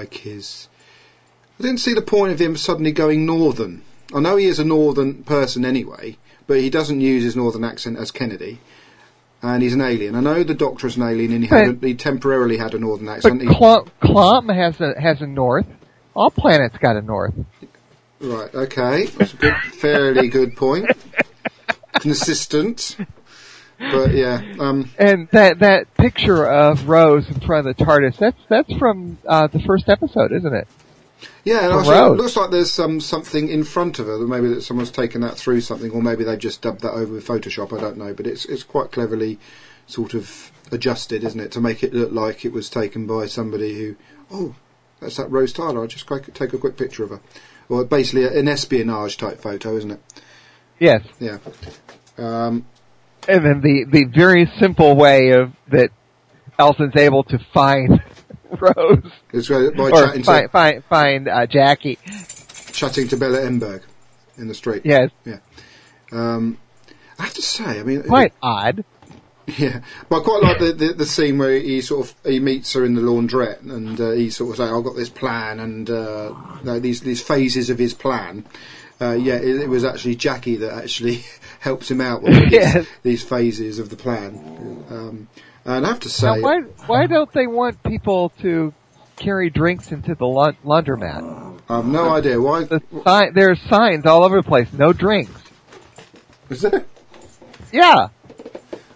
see the point of him suddenly going northern. I know he is a northern person anyway, but he doesn't use his northern accent as Kennedy. And he's an alien. I know the Doctor is an alien, and he temporarily had a northern accent. But Klum has a north. All planets got a north. Right. Okay, that's a fairly good point. Consistent, but yeah. And that picture of Rose in front of the TARDIS, that's from the first episode, isn't it? Yeah, and also, it looks like there's something in front of her. Maybe that someone's taken that through something, or maybe they've just dubbed that over with Photoshop. I don't know, but it's quite cleverly sort of adjusted, isn't it, to make it look like it was taken by somebody who, that's that Rose Tyler. I'll just take a quick picture of her. Well, basically an espionage type photo, isn't it? Yes. Yeah. And then the very simple way that Elton's able to find Rose. It's by find Jackie. Chatting to Bella Emberg in the street. Yes. Yeah. I have to say, I mean, quite odd. Yeah, but I quite like the scene where he meets her in the laundrette, and he sort of says, "I've got this plan," and these phases of his plan. It was actually Jackie that actually helps him out with these phases of the plan. And I have to say, now, why don't they want people to carry drinks into the laundromat? I have no idea why. There's signs all over the place. No drinks. Is there? Yeah.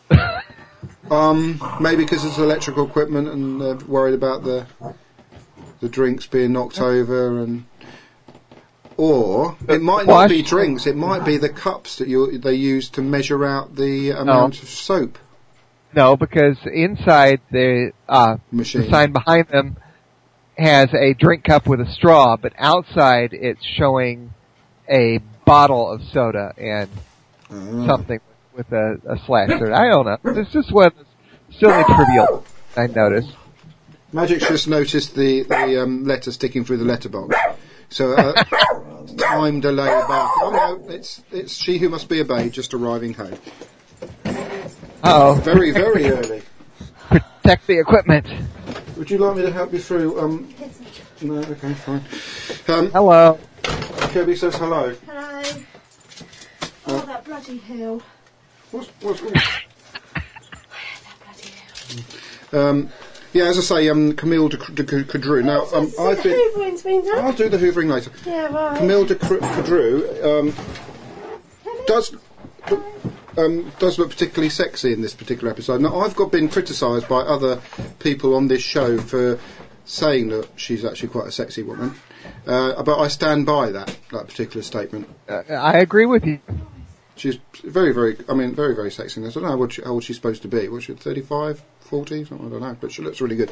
Maybe because it's electrical equipment and they're worried about the the drinks being knocked over, and or it might Wash- not be drinks. It might be the cups that they use to measure out the amount of soap. No, because inside the Machine. sign behind them has a drink cup with a straw, but outside it's showing a bottle of soda and something with a slash through it. I don't know. It's just one silly trivial I noticed. Magic's just noticed the letter sticking through the letterbox. So time delay back. Oh no, it's She Who Must Be Obeyed just arriving home. Oh, Very, very early. protect the equipment. Would you like me to help you through? No, okay, fine. Hello. Kirby says hello. Hello. Oh, that bloody hill. What's I hate that bloody hill. yeah, as I say, Camille de Cadrew. Now, I've been. Hooverings means that? I'll do the hoovering later. Yeah, right. Camille de Cadrew does look particularly sexy in this particular episode. Now, I've been criticised by other people on this show for saying that she's actually quite a sexy woman, but I stand by that particular statement. I agree with you. She's very, very, very, very sexy. I don't know how old she's supposed to be. Was she 35, 40, something? I don't know, but she looks really good.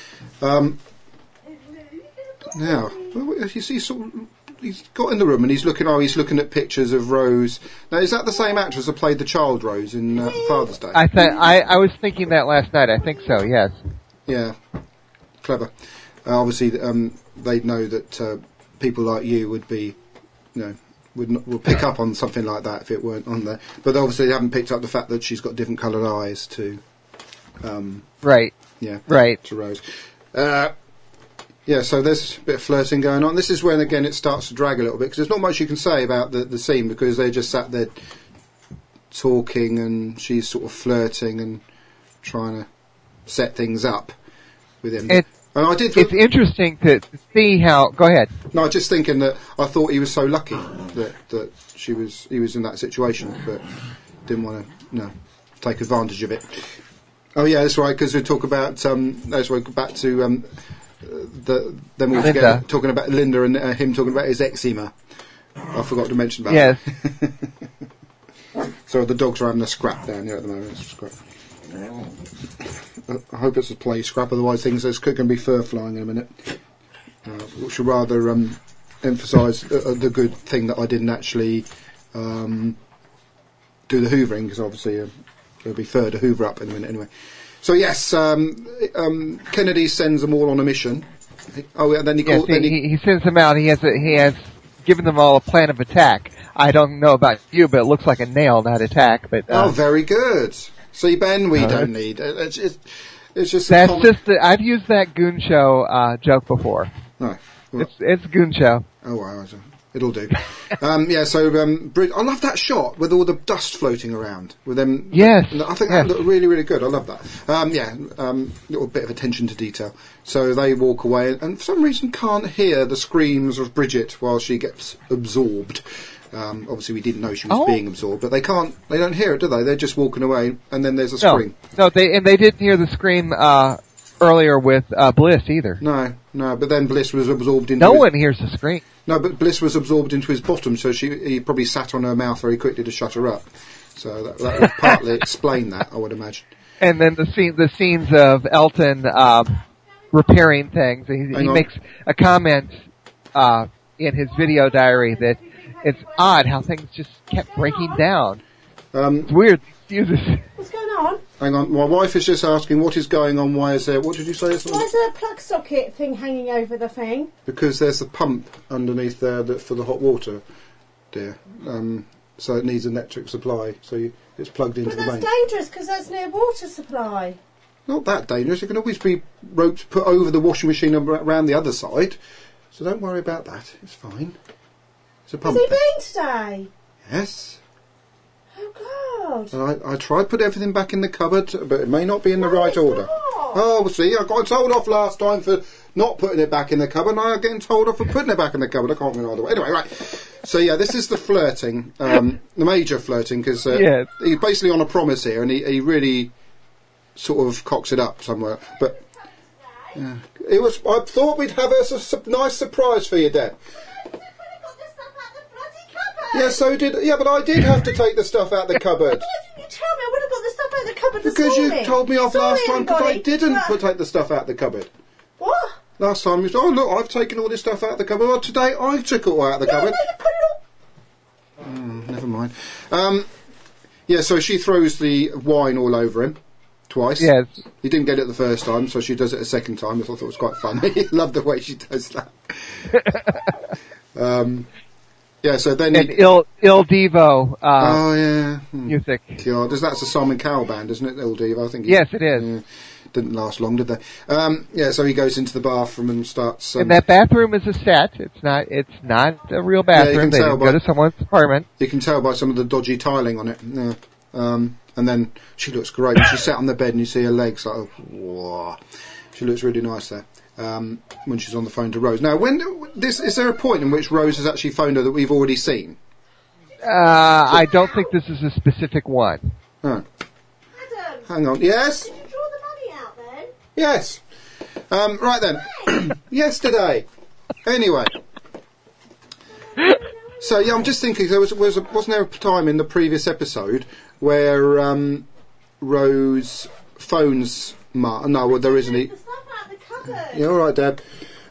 Now, you see, he's got in the room and he's looking at pictures of Rose. Now, is that the same actress that played the child Rose in Father's Day? I was thinking that last night. I think so. Yes. Yeah, clever. Obviously, they'd know that people like you would be, would pick up on something like that if it weren't on there. But obviously, they haven't picked up the fact that she's got different coloured eyes to. Right. Yeah. Right. To Rose. Yeah, so there's a bit of flirting going on. This is when, again, it starts to drag a little bit, because there's not much you can say about the scene, because they just sat there talking, and she's sort of flirting and trying to set things up with him. It's interesting to see how... Go ahead. No, I was just thinking that I thought he was so lucky that he was in that situation, but didn't want to take advantage of it. Oh, yeah, that's right, because we talk about... that's right, back to... them all together talking about Linda and him talking about his eczema. I forgot to mention that. Yes. So the dogs are having a scrap down here at the moment. It's a scrap. I hope it's a play scrap, otherwise there's going to be fur flying in a minute. We should rather emphasise the good thing that I didn't actually do the hoovering, because obviously there'll be fur to hoover up in a minute anyway. So yes, Kennedy sends them all on a mission. Oh, and then he sends them out. He has given them all a plan of attack. I don't know about you, but it looks like a nail, not attack. But very good. See, Ben, we don't need. It's just. That's just. I've used that Goon Show joke before. No, it's Goon Show. Oh wow, it'll do. Yeah, so I love that shot with all the dust floating around with them. Yes, I think that looked really, really good. I love that. Little bit of attention to detail. So they walk away, and for some reason can't hear the screams of Bridget while she gets absorbed. Obviously, we didn't know she was being absorbed, but they don't hear it, do they? They're just walking away, and then there's a scream. No, they didn't hear the scream earlier with Bliss either. No, but then Bliss was absorbed into. No one hears the scream. No, but Bliss was absorbed into his bottom, so he probably sat on her mouth very quickly to shut her up. So that would partly explain that, I would imagine. And then the scenes of Elton repairing things. He makes a comment in his video diary that it's odd how things just kept breaking down. It's weird. What's going on? Hang on, my wife is just asking what is going on. Why is there? What did you say? Why is there a plug socket thing hanging over the thing? Because there's a pump underneath there for the hot water, dear. So it needs an electric supply. So it's plugged into the main. But that's dangerous because that's near water supply. Not that dangerous. It can always be ropes put over the washing machine around the other side. So don't worry about that. It's fine. It's a pump. Has he been today? Yes. Oh God! And I tried to put everything back in the cupboard, but it may not be in the right order. Oh, see, I got told off last time for not putting it back in the cupboard, and I'm getting told off for putting it back in the cupboard. I can't remember either way. Anyway, right. So yeah, this is the flirting, the major flirting, because he's basically on a promise here, and he really sort of cocks it up somewhere. But It was. I thought we'd have a nice surprise for you, Deb. Yeah, so did. Yeah, but I did have to take the stuff out the cupboard. Why didn't you tell me? I would have got the stuff out of the cupboard this Because morning. you told me off last time because I everybody. didn't take the stuff out the cupboard. What? Last time you said, oh look, I've taken all this stuff out the cupboard. Well, today I took it all out the cupboard. You put it all... Never mind. Yeah, so she throws the wine all over him twice. Yes. He didn't get it the first time, so she does it a second time, which I thought was quite funny. Love the way she does that. Yeah, so then And Il Divo oh yeah, music. God, that's a Simon Cowell band, isn't it? Il Divo, I think. Yes, it is. Yeah, didn't last long, did they? Yeah, so he goes into the bathroom and starts. And that bathroom is a set. It's not a real bathroom. They didn't go to someone's apartment. You can tell by some of the dodgy tiling on it. Yeah. And then she looks great. She sat on the bed and you see her legs. Like, whoa. She looks really nice there. When she's on the phone to Rose. Now, is there a point in which Rose has actually phoned her that we've already seen? I don't think this is a specific one. Oh. Adam, Hang on. Yes? did you draw the money out then? Yes. Right then. Yesterday. Anyway. So, yeah, I'm just thinking, wasn't there a time in the previous episode where Rose phones Mark? No, well, there isn't. The stuff out of the cupboard. Yeah, all right, Deb.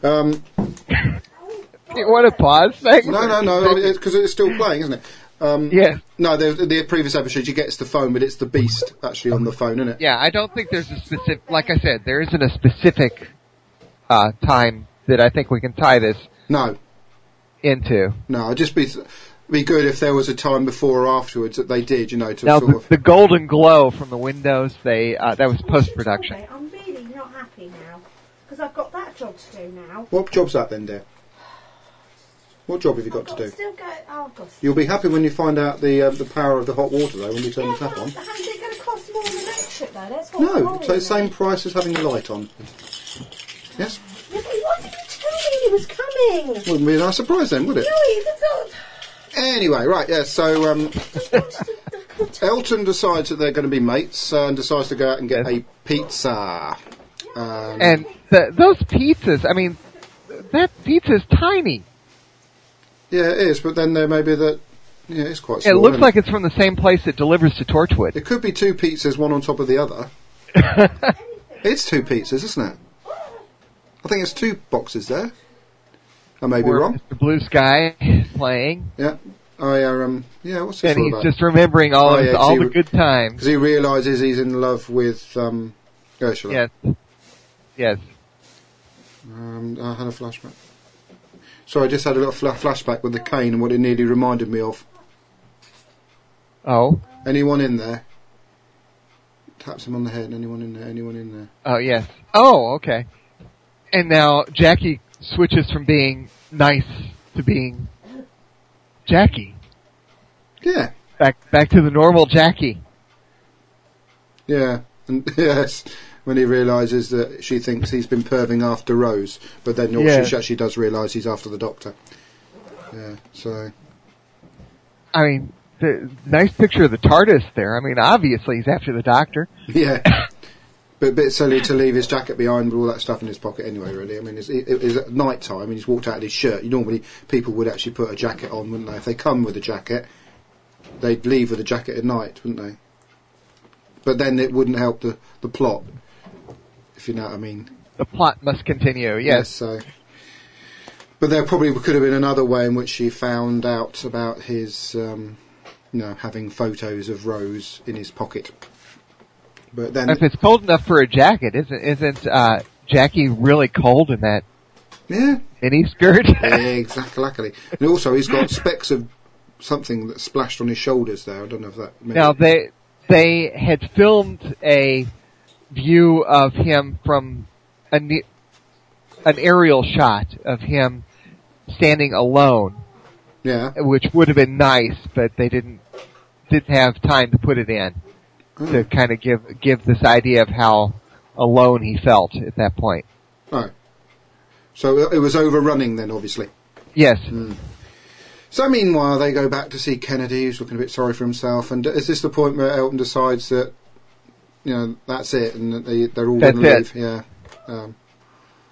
You want to pause? No, it's because it's still playing, isn't it? Yes. No, the previous episode, she gets the phone, but it's the Beast actually on the phone, isn't it? Yeah, I don't think there's a specific, like I said, there isn't a specific time that I think we can tie this into. No, it'd just be good if there was a time before or afterwards that they did, to now, sort of... the golden glow from the windows, that was post-production. I'm really not happy now, because I've got that job to do now. What job's that then, dear? What job have you got to do? Still go, God. You'll be happy when you find out the power of the hot water, though, when you turn the tap on. How's it going to cost more than electric, though? That's what's No, wrong it's the with same it. price as having the light on. Yes? Yeah, but why didn't you tell me he was coming? Wouldn't be a nice surprise then, would it? No, he's not. Anyway, right, yeah, so Elton decides that they're going to be mates and decides to go out and get a pizza. And those pizzas, I mean, that pizza's tiny. Yeah, it is, but then there may be that... Yeah, it's quite small. It looks like it's from the same place that delivers to Torchwood. It could be two pizzas, one on top of the other. It's two pizzas, isn't it? I think it's two boxes there. I may be wrong. Mr. Blue Sky playing. Yeah. Yeah, what's this And all he's about? just remembering all the good times. Because he realises he's in love with Ursula. Yes. Yes. I had a flashback. Sorry, I just had a little flashback with the cane and what it nearly reminded me of. Oh? Anyone in there? Taps him on the head. Anyone in there? Anyone in there? Oh, yes. Oh, okay. And now Jackie switches from being nice to being Jackie. Yeah. Back to the normal Jackie. Yeah. And yes. When he realises that she thinks he's been perving after Rose, but then she actually does realise he's after the Doctor. Yeah, so... I mean, the nice picture of the TARDIS there. I mean, obviously he's after the Doctor. Yeah. But a bit silly to leave his jacket behind with all that stuff in his pocket anyway, really. I mean, it was at night time and he's walked out in his shirt. Normally, people would actually put a jacket on, wouldn't they? If they come with a jacket, they'd leave with a jacket at night, wouldn't they? But then it wouldn't help the plot. If you know what I mean. The plot must continue, yes. So. But there probably could have been another way in which she found out about his, having photos of Rose in his pocket. But then, if it's cold enough for a jacket, isn't Jackie really cold in that? Yeah. Mini skirt. Yeah, exactly. And also, he's got specks of something that splashed on his shoulders there. I don't know if that. Now they had filmed a view of him from an aerial shot of him standing alone. Yeah. Which would have been nice, but they didn't have time to put it in to kind of give this idea of how alone he felt at that point. Right. So it was overrunning then, obviously. Yes. So meanwhile, they go back to see Kennedy, who's looking a bit sorry for himself. And is this the point where Elton decides that, that's it, and that they're all going to leave? Yeah.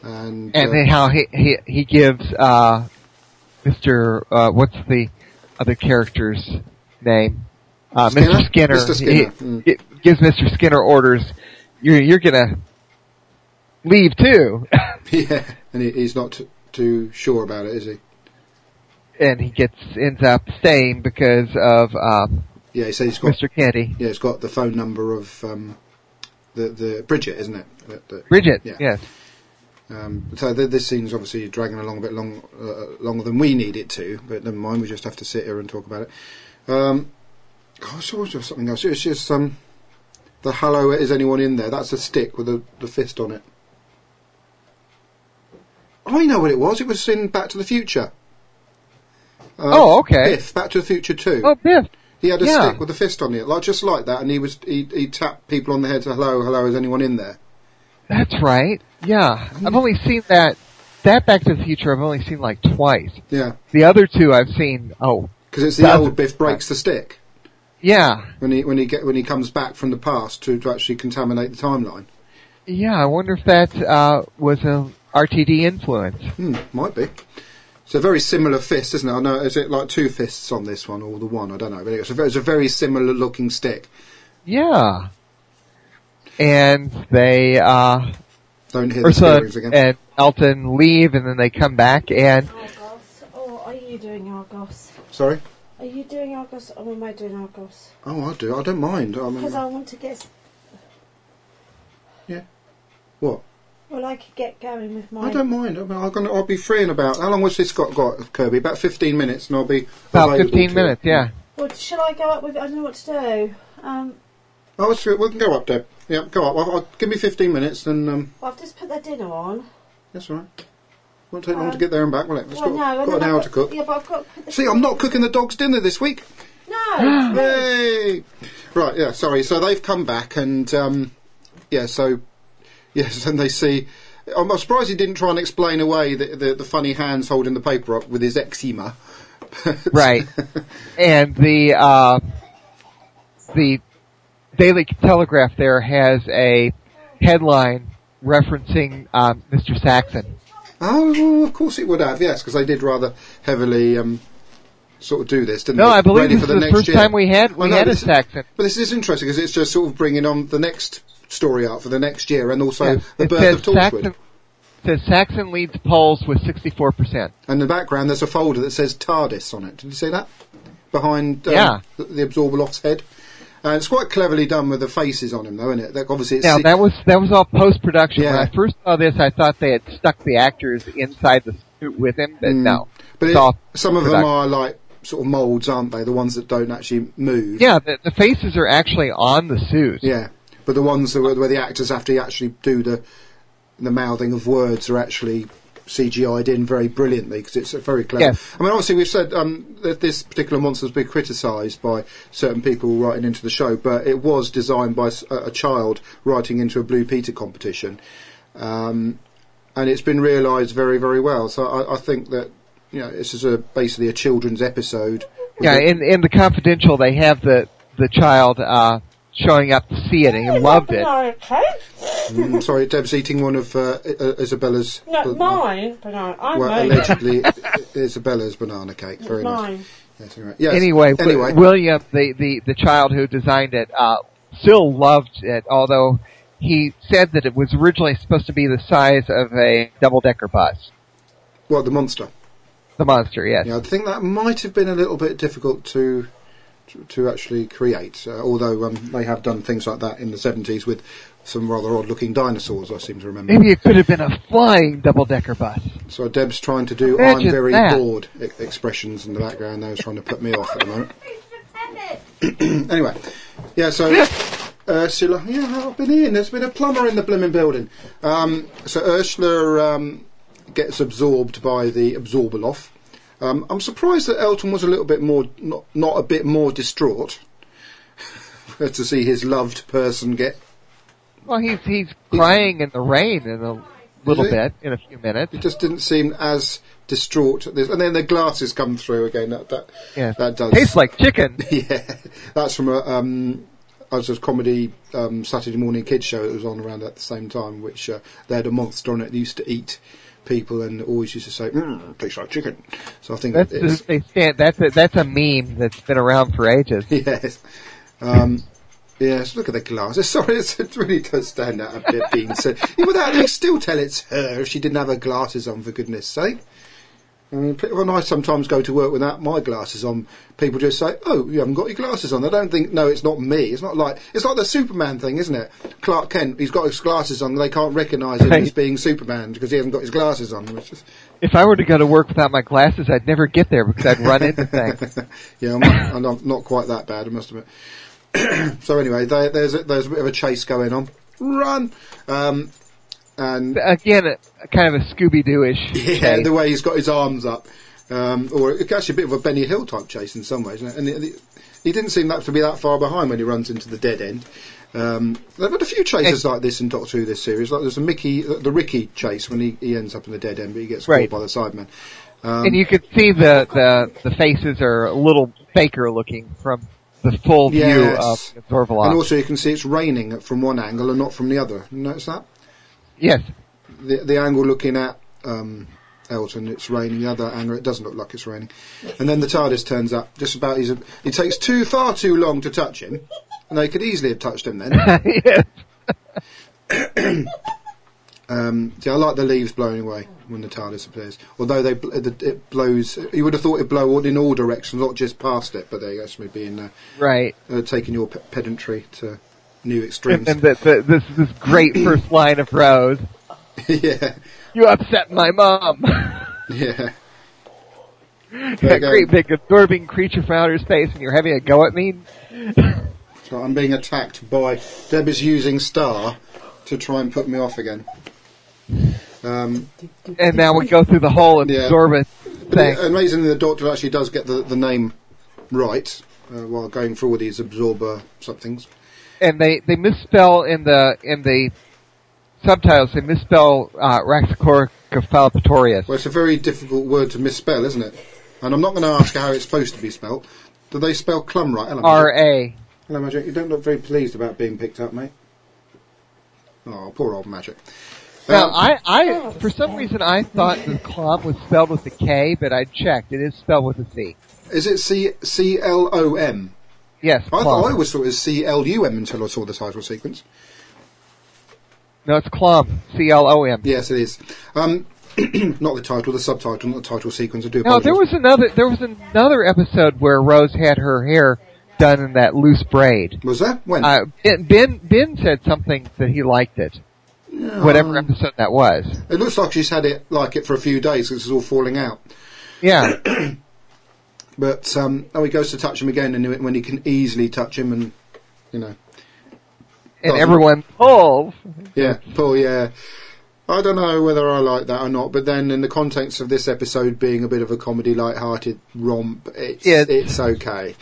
And then how he gives Mr. What's the other character's name? Mr. Skinner. Mr. Skinner. He gives Mr. Skinner orders. You're gonna leave too. Yeah, and he's not too sure about it, is he? And he ends up staying because of he says he's got Mr. Kennedy. Yeah, it's got the phone number of the Bridget, isn't it? Bridget. Yeah. Yes. So this scene's obviously dragging along a bit longer than we need it to, but never mind. We just have to sit here and talk about it. Gosh, was just something else. It's just the hello, is anyone in there? That's a stick with the fist on it. I know what it was. It was in Back to the Future. Okay. Biff, Back to the Future 2. Oh, Biff. He had a stick with a fist on it, just like that, and he tapped people on the head. Hello, is anyone in there? That's right. Yeah, I've only seen that Back to the Future. I've only seen like twice. Yeah. The other two I've seen. Because it's the old Biff breaks the stick. Yeah. When he comes back from the past to actually contaminate the timeline. Yeah, I wonder if that was a RTD influence. Might be. It's a very similar fist, isn't it? I know. Is it like two fists on this one, or the one? I don't know. But it's a very similar looking stick. Yeah. And they don't hear the scarings again. And Elton leave, and then they come back and. Argos. Oh, are you doing Argos? Sorry. Are you doing Argos, or am I doing Argos? Oh, I do. I don't mind. Because I want to get. Yeah. What? Well, I could get going with my... I don't mind. I'll be free in about... How long was this got, Kirby? About 15 minutes, and I'll be about 15 minutes, yeah. Well, shall I go up with it? I don't know what to do. We can go up, Deb. Yeah, go up. Give me 15 minutes, then... Well, I've just put the dinner on. That's all right. Won't take long to get there and back, will it? It's got an hour to cook. Yeah, but I've got to put the... See, I'm not cooking the dog's dinner this week. No! Yay! Right, yeah, sorry. So they've come back, and... Yes, and they see... I'm surprised he didn't try and explain away the funny hands holding the paper up with his eczema. Right. And the Daily Telegraph there has a headline referencing Mr. Saxon. Oh, of course it would have, yes, because they did rather heavily sort of do this, didn't they? No, I believe Ready this is the first time we had a Saxon. But this is interesting because it's just sort of bringing on the next story out for the next year, and also the birth of Torchwood. It says Saxon leads polls with 64%. And in the background there's a folder that says TARDIS on it. Did you see that? Behind the Absorbaloff's head. It's quite cleverly done with the faces on him, though, isn't it? Obviously, that was all post-production. Yeah. When I first saw this, I thought they had stuck the actors inside the suit with him, but no. But some of them are like sort of moulds, aren't they? The ones that don't actually move. Yeah, the faces are actually on the suit. Yeah, but the ones where the actors have to actually do the mouthing of words are actually CGI'd in very brilliantly because it's very clever. Yes. I mean, obviously we've said that this particular monster's been criticised by certain people writing into the show, but it was designed by a child writing into a Blue Peter competition, and it's been realised very, very well. So I think that this is basically a children's episode. Yeah, in the Confidential they have the child showing up to see it, and he loved it. Sorry, Deb's eating one of Isabella's... No, mine banana. Allegedly, Isabella's banana cake. Very mine. Nice. Yes, right. Yes. Anyway, William, the child who designed it, still loved it, although he said that it was originally supposed to be the size of a double-decker bus. Well, the monster. The monster, yes. Yeah, I think that might have been a little bit difficult to actually create, although they have done things like that in the 70s with some rather odd-looking dinosaurs, I seem to remember. Maybe it could have been a flying double-decker bus. So Deb's trying to do Imagine I'm very that. bored expressions in the background. They're trying to put me off at the moment. Anyway, yeah, so Ursula, I've been in. There's been a plumber in the blooming building. So Ursula gets absorbed by the Absorbaloff. I'm surprised that Elton was a little bit more, not a bit more distraught to see his loved person get... Well, he's crying in the rain in a little bit, in a few minutes. It just didn't seem as distraught. And then the glasses come through again. That does... Tastes like chicken. Yeah, that's from was a comedy Saturday morning kids show that was on around at the same time, which they had a monster on it that used to eat people and always used to say, tastes like chicken. So I think that's a meme that's been around for ages. Yes. Yes, look at the glasses. Sorry, it really does stand out a bit being said. Even that, they still tell it's her if she didn't have her glasses on, for goodness sake. I mean, when I sometimes go to work without my glasses on, people just say, "Oh, you haven't got your glasses on." They don't think, "No, it's not me." It's like the Superman thing, isn't it? Clark Kent, he's got his glasses on. They can't recognise him as being Superman because he hasn't got his glasses on. If I were to go to work without my glasses, I'd never get there because I'd run into things. Yeah, I'm not quite that bad, I must admit. So anyway, there's a bit of a chase going on. Run! And again, kind of a Scooby-Doo-ish yeah, chase. the way he's got his arms up. Or it's actually a bit of a Benny Hill type chase in some ways. And he didn't seem to be that far behind when he runs into the dead end. They've had a few chases like this in Doctor Who this series. Like there's the Ricky chase when he ends up in the dead end, but he gets caught by the Sidemen. And you could see the faces are a little faker looking from the full view of Zorvalot. And also you can see it's raining from one angle and not from the other. You notice that? Yes. The angle looking at Elton, it's raining. The other angle, it doesn't look like it's raining. And then the TARDIS turns up just about. It takes far too long to touch him, and they could easily have touched him then. Yes. I like the leaves blowing away when the TARDIS appears. Although it blows, you would have thought it blow in all directions, not just past it. But there you go, it's me being right, taking your pedantry to new extremes. And this great first line of Rose. Yeah. You upset my mum. Yeah. That great big absorbing creature from outer space, and you're having a go at me. So I'm being attacked by Deb is using Star to try and put me off again. And now we go through the whole absorbent thing. Amazingly, the Doctor actually does get the name right while going through all these absorber somethings. And they misspell in the subtitles. They misspell Raxacoricophalopatorius. Well, it's a very difficult word to misspell, isn't it? And I'm not going to ask how it's supposed to be spelled. Do they spell Clum right? Hello, R-A. Hello, Magic. You don't look very pleased about being picked up, mate. Oh, poor old Magic. Well, I for some reason I thought the Clum was spelled with a K, but I checked. It is spelled with a C. Is it C-L-O-M? Yes, I always thought it was C-L-U-M until I saw the title sequence. No, it's Clum. C-L-O-M. Yes, it is. Not the title, the subtitle, not the title sequence. I do No, apologise. there was another episode where Rose had her hair done in that loose braid. Was there? When? Ben said something that he liked it. Whatever episode that was. It looks like she's had it like it for a few days because it's all falling out. Yeah. But he goes to touch him again, and when he can easily touch him, and and everyone pulls. Yeah, pull. Yeah. I don't know whether I like that or not, but then in the context of this episode being a bit of a comedy, light-hearted romp, it's okay.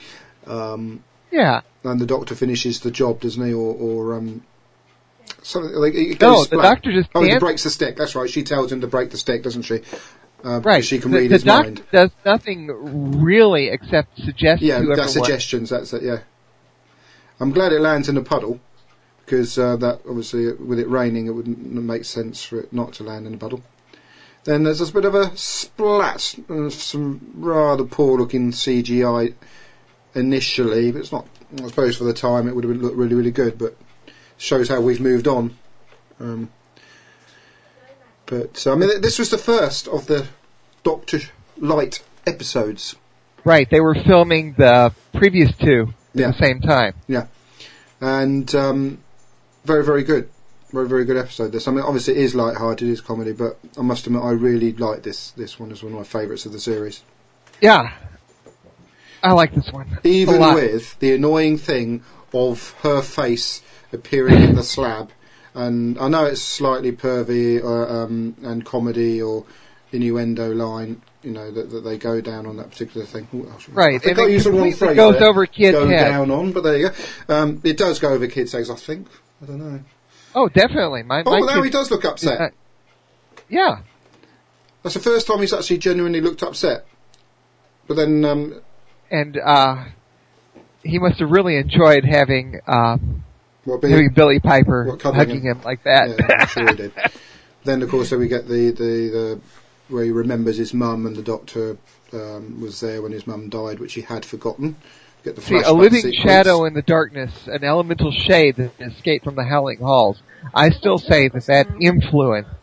Yeah. And the Doctor finishes the job, doesn't he? Or something like the Doctor just he breaks the stick. That's right. She tells him to break the stick, doesn't she? Right. She can read his mind. The Doctor does nothing really except suggest to everyone. That's suggestions. That's it. Yeah. I'm glad it lands in a puddle. Because that obviously, with it raining, it wouldn't make sense for it not to land in a puddle. Then there's a bit of a splat, some rather poor-looking CGI initially, but it's not. I suppose for the time it would have looked really, really good, but shows how we've moved on. But I mean, this was the first of the Doctor Light episodes. Right, they were filming the previous two at the same time. Yeah, and. Very, very good. Very, very good episode, this. I mean, obviously it is light-hearted, it is comedy, but I must admit I really like this one as one of my favourites of the series. Yeah. I like this one. Even with the annoying thing of her face appearing in the slab. And I know it's slightly pervy and comedy or innuendo line, that they go down on that particular thing. Right. I think I used the wrong phrase. It goes over kids' heads. Go head. down on, but there you go. It does go over kids' heads, I think. I don't know. Oh, definitely. Now he does look upset. Yeah. That's the first time he's actually genuinely looked upset. But then... he must have really enjoyed having Billy Piper hugging him like that. Yeah, I'm sure he did. Then, of course, we get the where he remembers his mum, and the doctor was there when his mum died, which he had forgotten. Get the See, a living shadow in the darkness, an elemental shade that escaped from the howling halls. I still say that influenced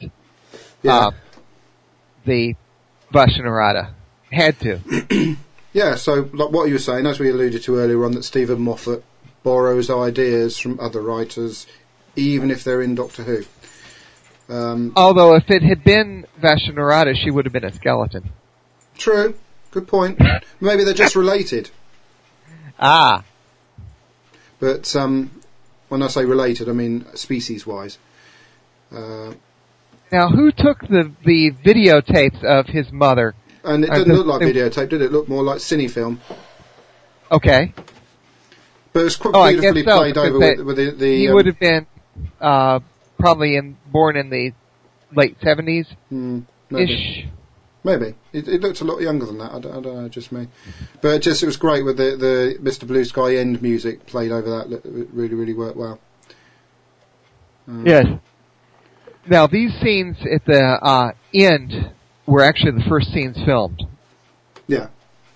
the Vashanarada. Had to. Yeah, so like what you were saying, as we alluded to earlier on, that Stephen Moffat borrows ideas from other writers, even if they're in Doctor Who. Although if it had been Vashanarada, she would have been a skeleton. True. Good point. Maybe they're just related. Ah. But when I say related, I mean species-wise. Now, who took the videotapes of his mother? And it didn't look like videotape, did it? It looked more like cine-film. Okay. But it was quite beautifully played over with the... He would have been probably born in the late 70s-ish. Maybe. It looked a lot younger than that. I don't know, just me. But it was great with the Mr. Blue Sky end music played over that. It really, really worked well. Yes. Now, these scenes at the end were actually the first scenes filmed. Yeah.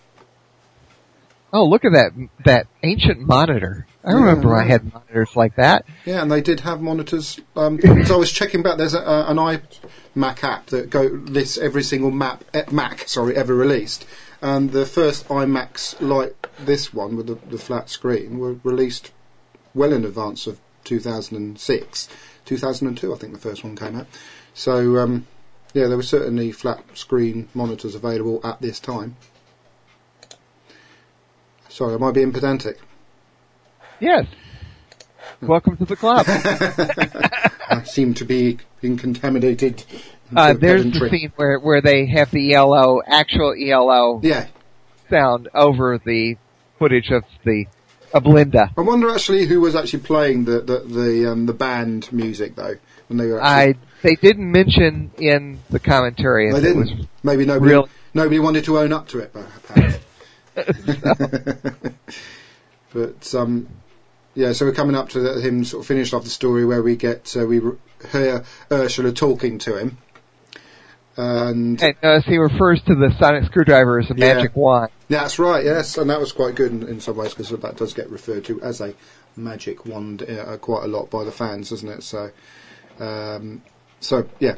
Oh, look at that ancient monitor. I remember I had monitors like that. Yeah, and they did have monitors. So I was checking back. There's an iMac app that lists every single Mac ever released. And the first iMacs like this one with the flat screen were released well in advance of 2006. 2002, I think the first one came out. So, yeah, there were certainly flat screen monitors available at this time. Sorry, am I being pedantic? Yes. Welcome to the club. I seem to be being contaminated. There's the scene where they have the actual ELO sound over the footage of Linda. I wonder actually who was actually playing the band music though when they were. They didn't mention in the commentary. They didn't. Maybe nobody wanted to own up to it, perhaps. But yeah, so we're coming up to him sort of finish off the story where we hear Ursula talking to him, and he refers to the sonic screwdriver as a magic wand. Yeah, that's right. Yes, and that was quite good in some ways because that does get referred to as a magic wand quite a lot by the fans, doesn't it? So yeah.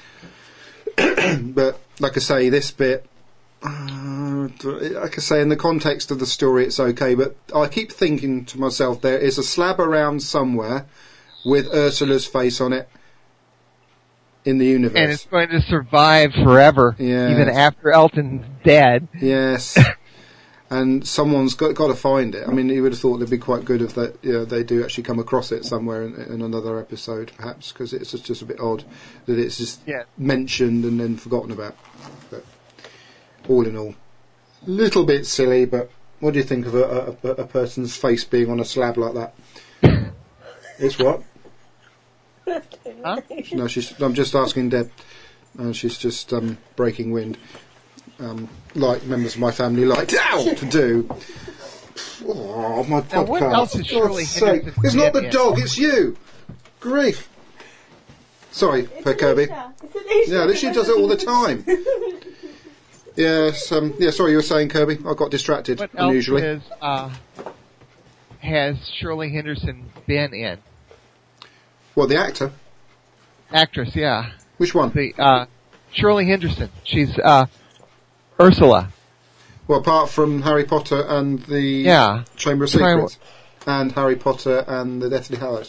But like I say, this bit. Like I say, in the context of the story, it's okay, but I keep thinking to myself, there is a slab around somewhere with Ursula's face on it in the universe. And it's going to survive forever, even after Elton's dead. Yes. And someone's got to find it. I mean, you would have thought it'd be quite good if they do actually come across it somewhere in another episode, perhaps, because it's just a bit odd that it's just mentioned and then forgotten about. But all in all, a little bit silly, but what do you think of a person's face being on a slab like that? It's what? Huh? No, I'm just asking Deb. She's just breaking wind, like members of my family like to do. Oh, my podcast! Now, what else is Shirley Henderson? It's not the dog, it's you. Grief. Sorry, Kirby. Yeah, Alicia does it all the time. Yes, sorry, you were saying, Kirby? I got distracted, what unusually. Else has Shirley Henderson been in? What, the actor? Actress, yeah. Which one? Shirley Henderson. She's Ursula. Well, apart from Harry Potter and the Chamber of Secrets, and Harry Potter and the Deathly Hallows.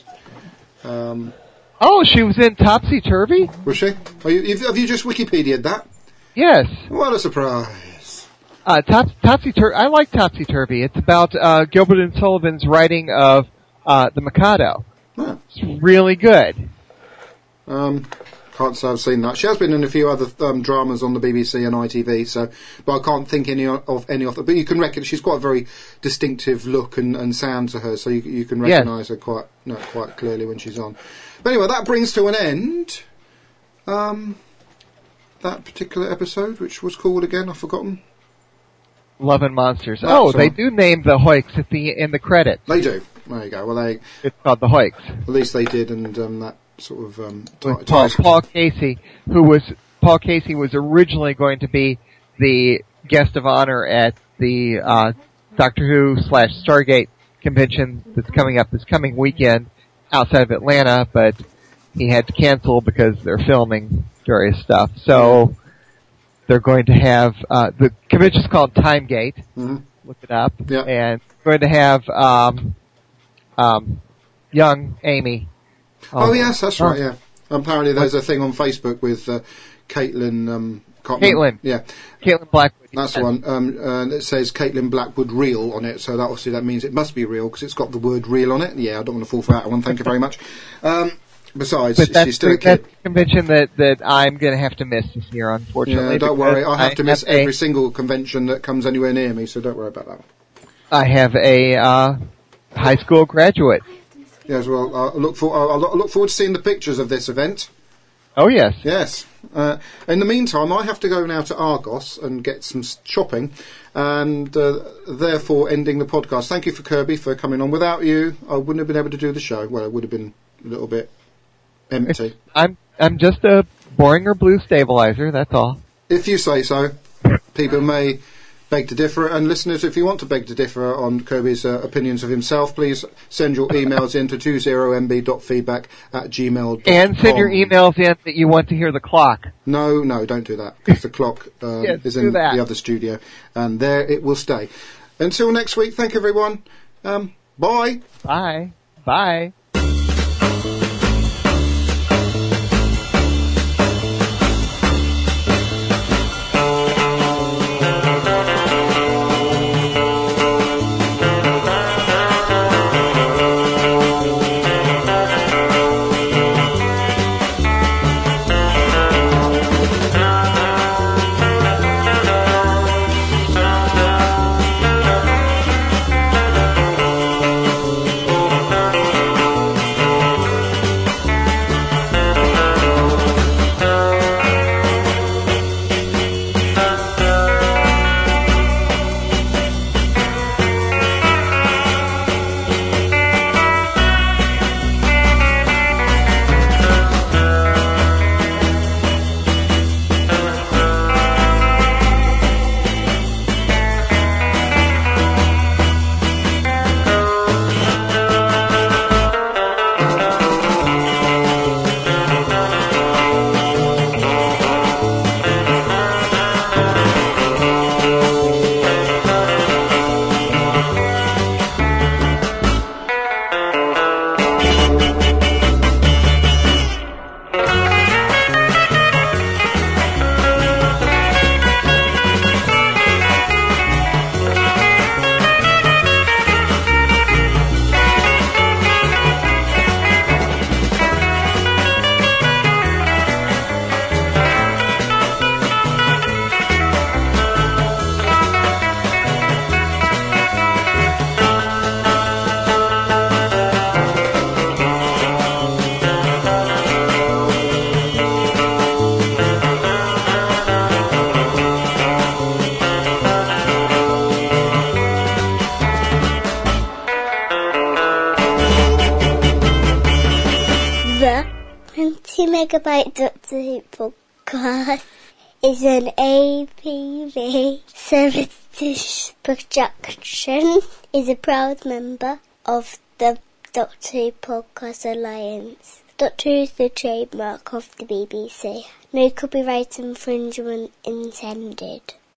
Oh, she was in Topsy Turvy? Was she? Have you just Wikipedia'd that? Yes. What a surprise. Topsy Turvy. I like Topsy Turvy. It's about Gilbert and Sullivan's writing of The Mikado. Huh. It's really good. Can't say I've seen that. She has been in a few other dramas on the BBC and ITV, but I can't think any of them. But you can reckon she's got a very distinctive look and sound to her, so you can recognise her quite clearly when she's on. But anyway, that brings to an end that particular episode, which was called again, I've forgotten. Love and Monsters. That's They all. do name the Hoyks in the credits. They do. There you go. Well, It's called the Hoyks. at least they did, and that sort of With Paul Casey, Paul Casey was originally going to be the guest of honor at the Doctor Who / Stargate convention that's coming up this coming weekend outside of Atlanta, but he had to cancel because they're filming various stuff. So they're going to have the convention's called Timegate. Mm-hmm. Look it up. Yeah. And going to have young Amy. Oh yes, that's right. Yeah. Apparently, there's a thing on Facebook with Caitlin. Caitlin. Yeah. Caitlin Blackwood. That's the one. It says Caitlin Blackwood real on it, so that obviously that means it must be real because it's got the word real on it. Yeah, I don't want to fall for that one. Thank you very much. Besides, But she's still a kid. that's the convention that I'm going to have to miss this year, unfortunately. Yeah, don't worry. I have to miss a- every single convention that comes anywhere near me, so don't worry about that. I have a high school graduate. Yes, well, I'll look forward to seeing the pictures of this event. Oh yes. Yes. In the meantime, I have to go now to Argos and get some shopping, and therefore ending the podcast. Thank you for Kirby for coming on. Without you, I wouldn't have been able to do the show. Well, it would have been a little bit empty. I'm just a boring or blue stabilizer. That's all. If you say so. People may beg to differ, and listeners, if you want to beg to differ on Kirby's opinions of himself, please send your emails in to 20mb.feedback@gmail.com. And send your emails in that you want to hear the clock. No, don't do that, because the clock Yes, is do in that. the other studio, and there it will stay. Until next week, thank everyone. Bye. Bye. Bye. The 20 Megabyte Doctor Who podcast is an APV Services production, is a proud member of the Doctor Who Podcast Alliance. Doctor Who is the trademark of the BBC. No copyright infringement intended.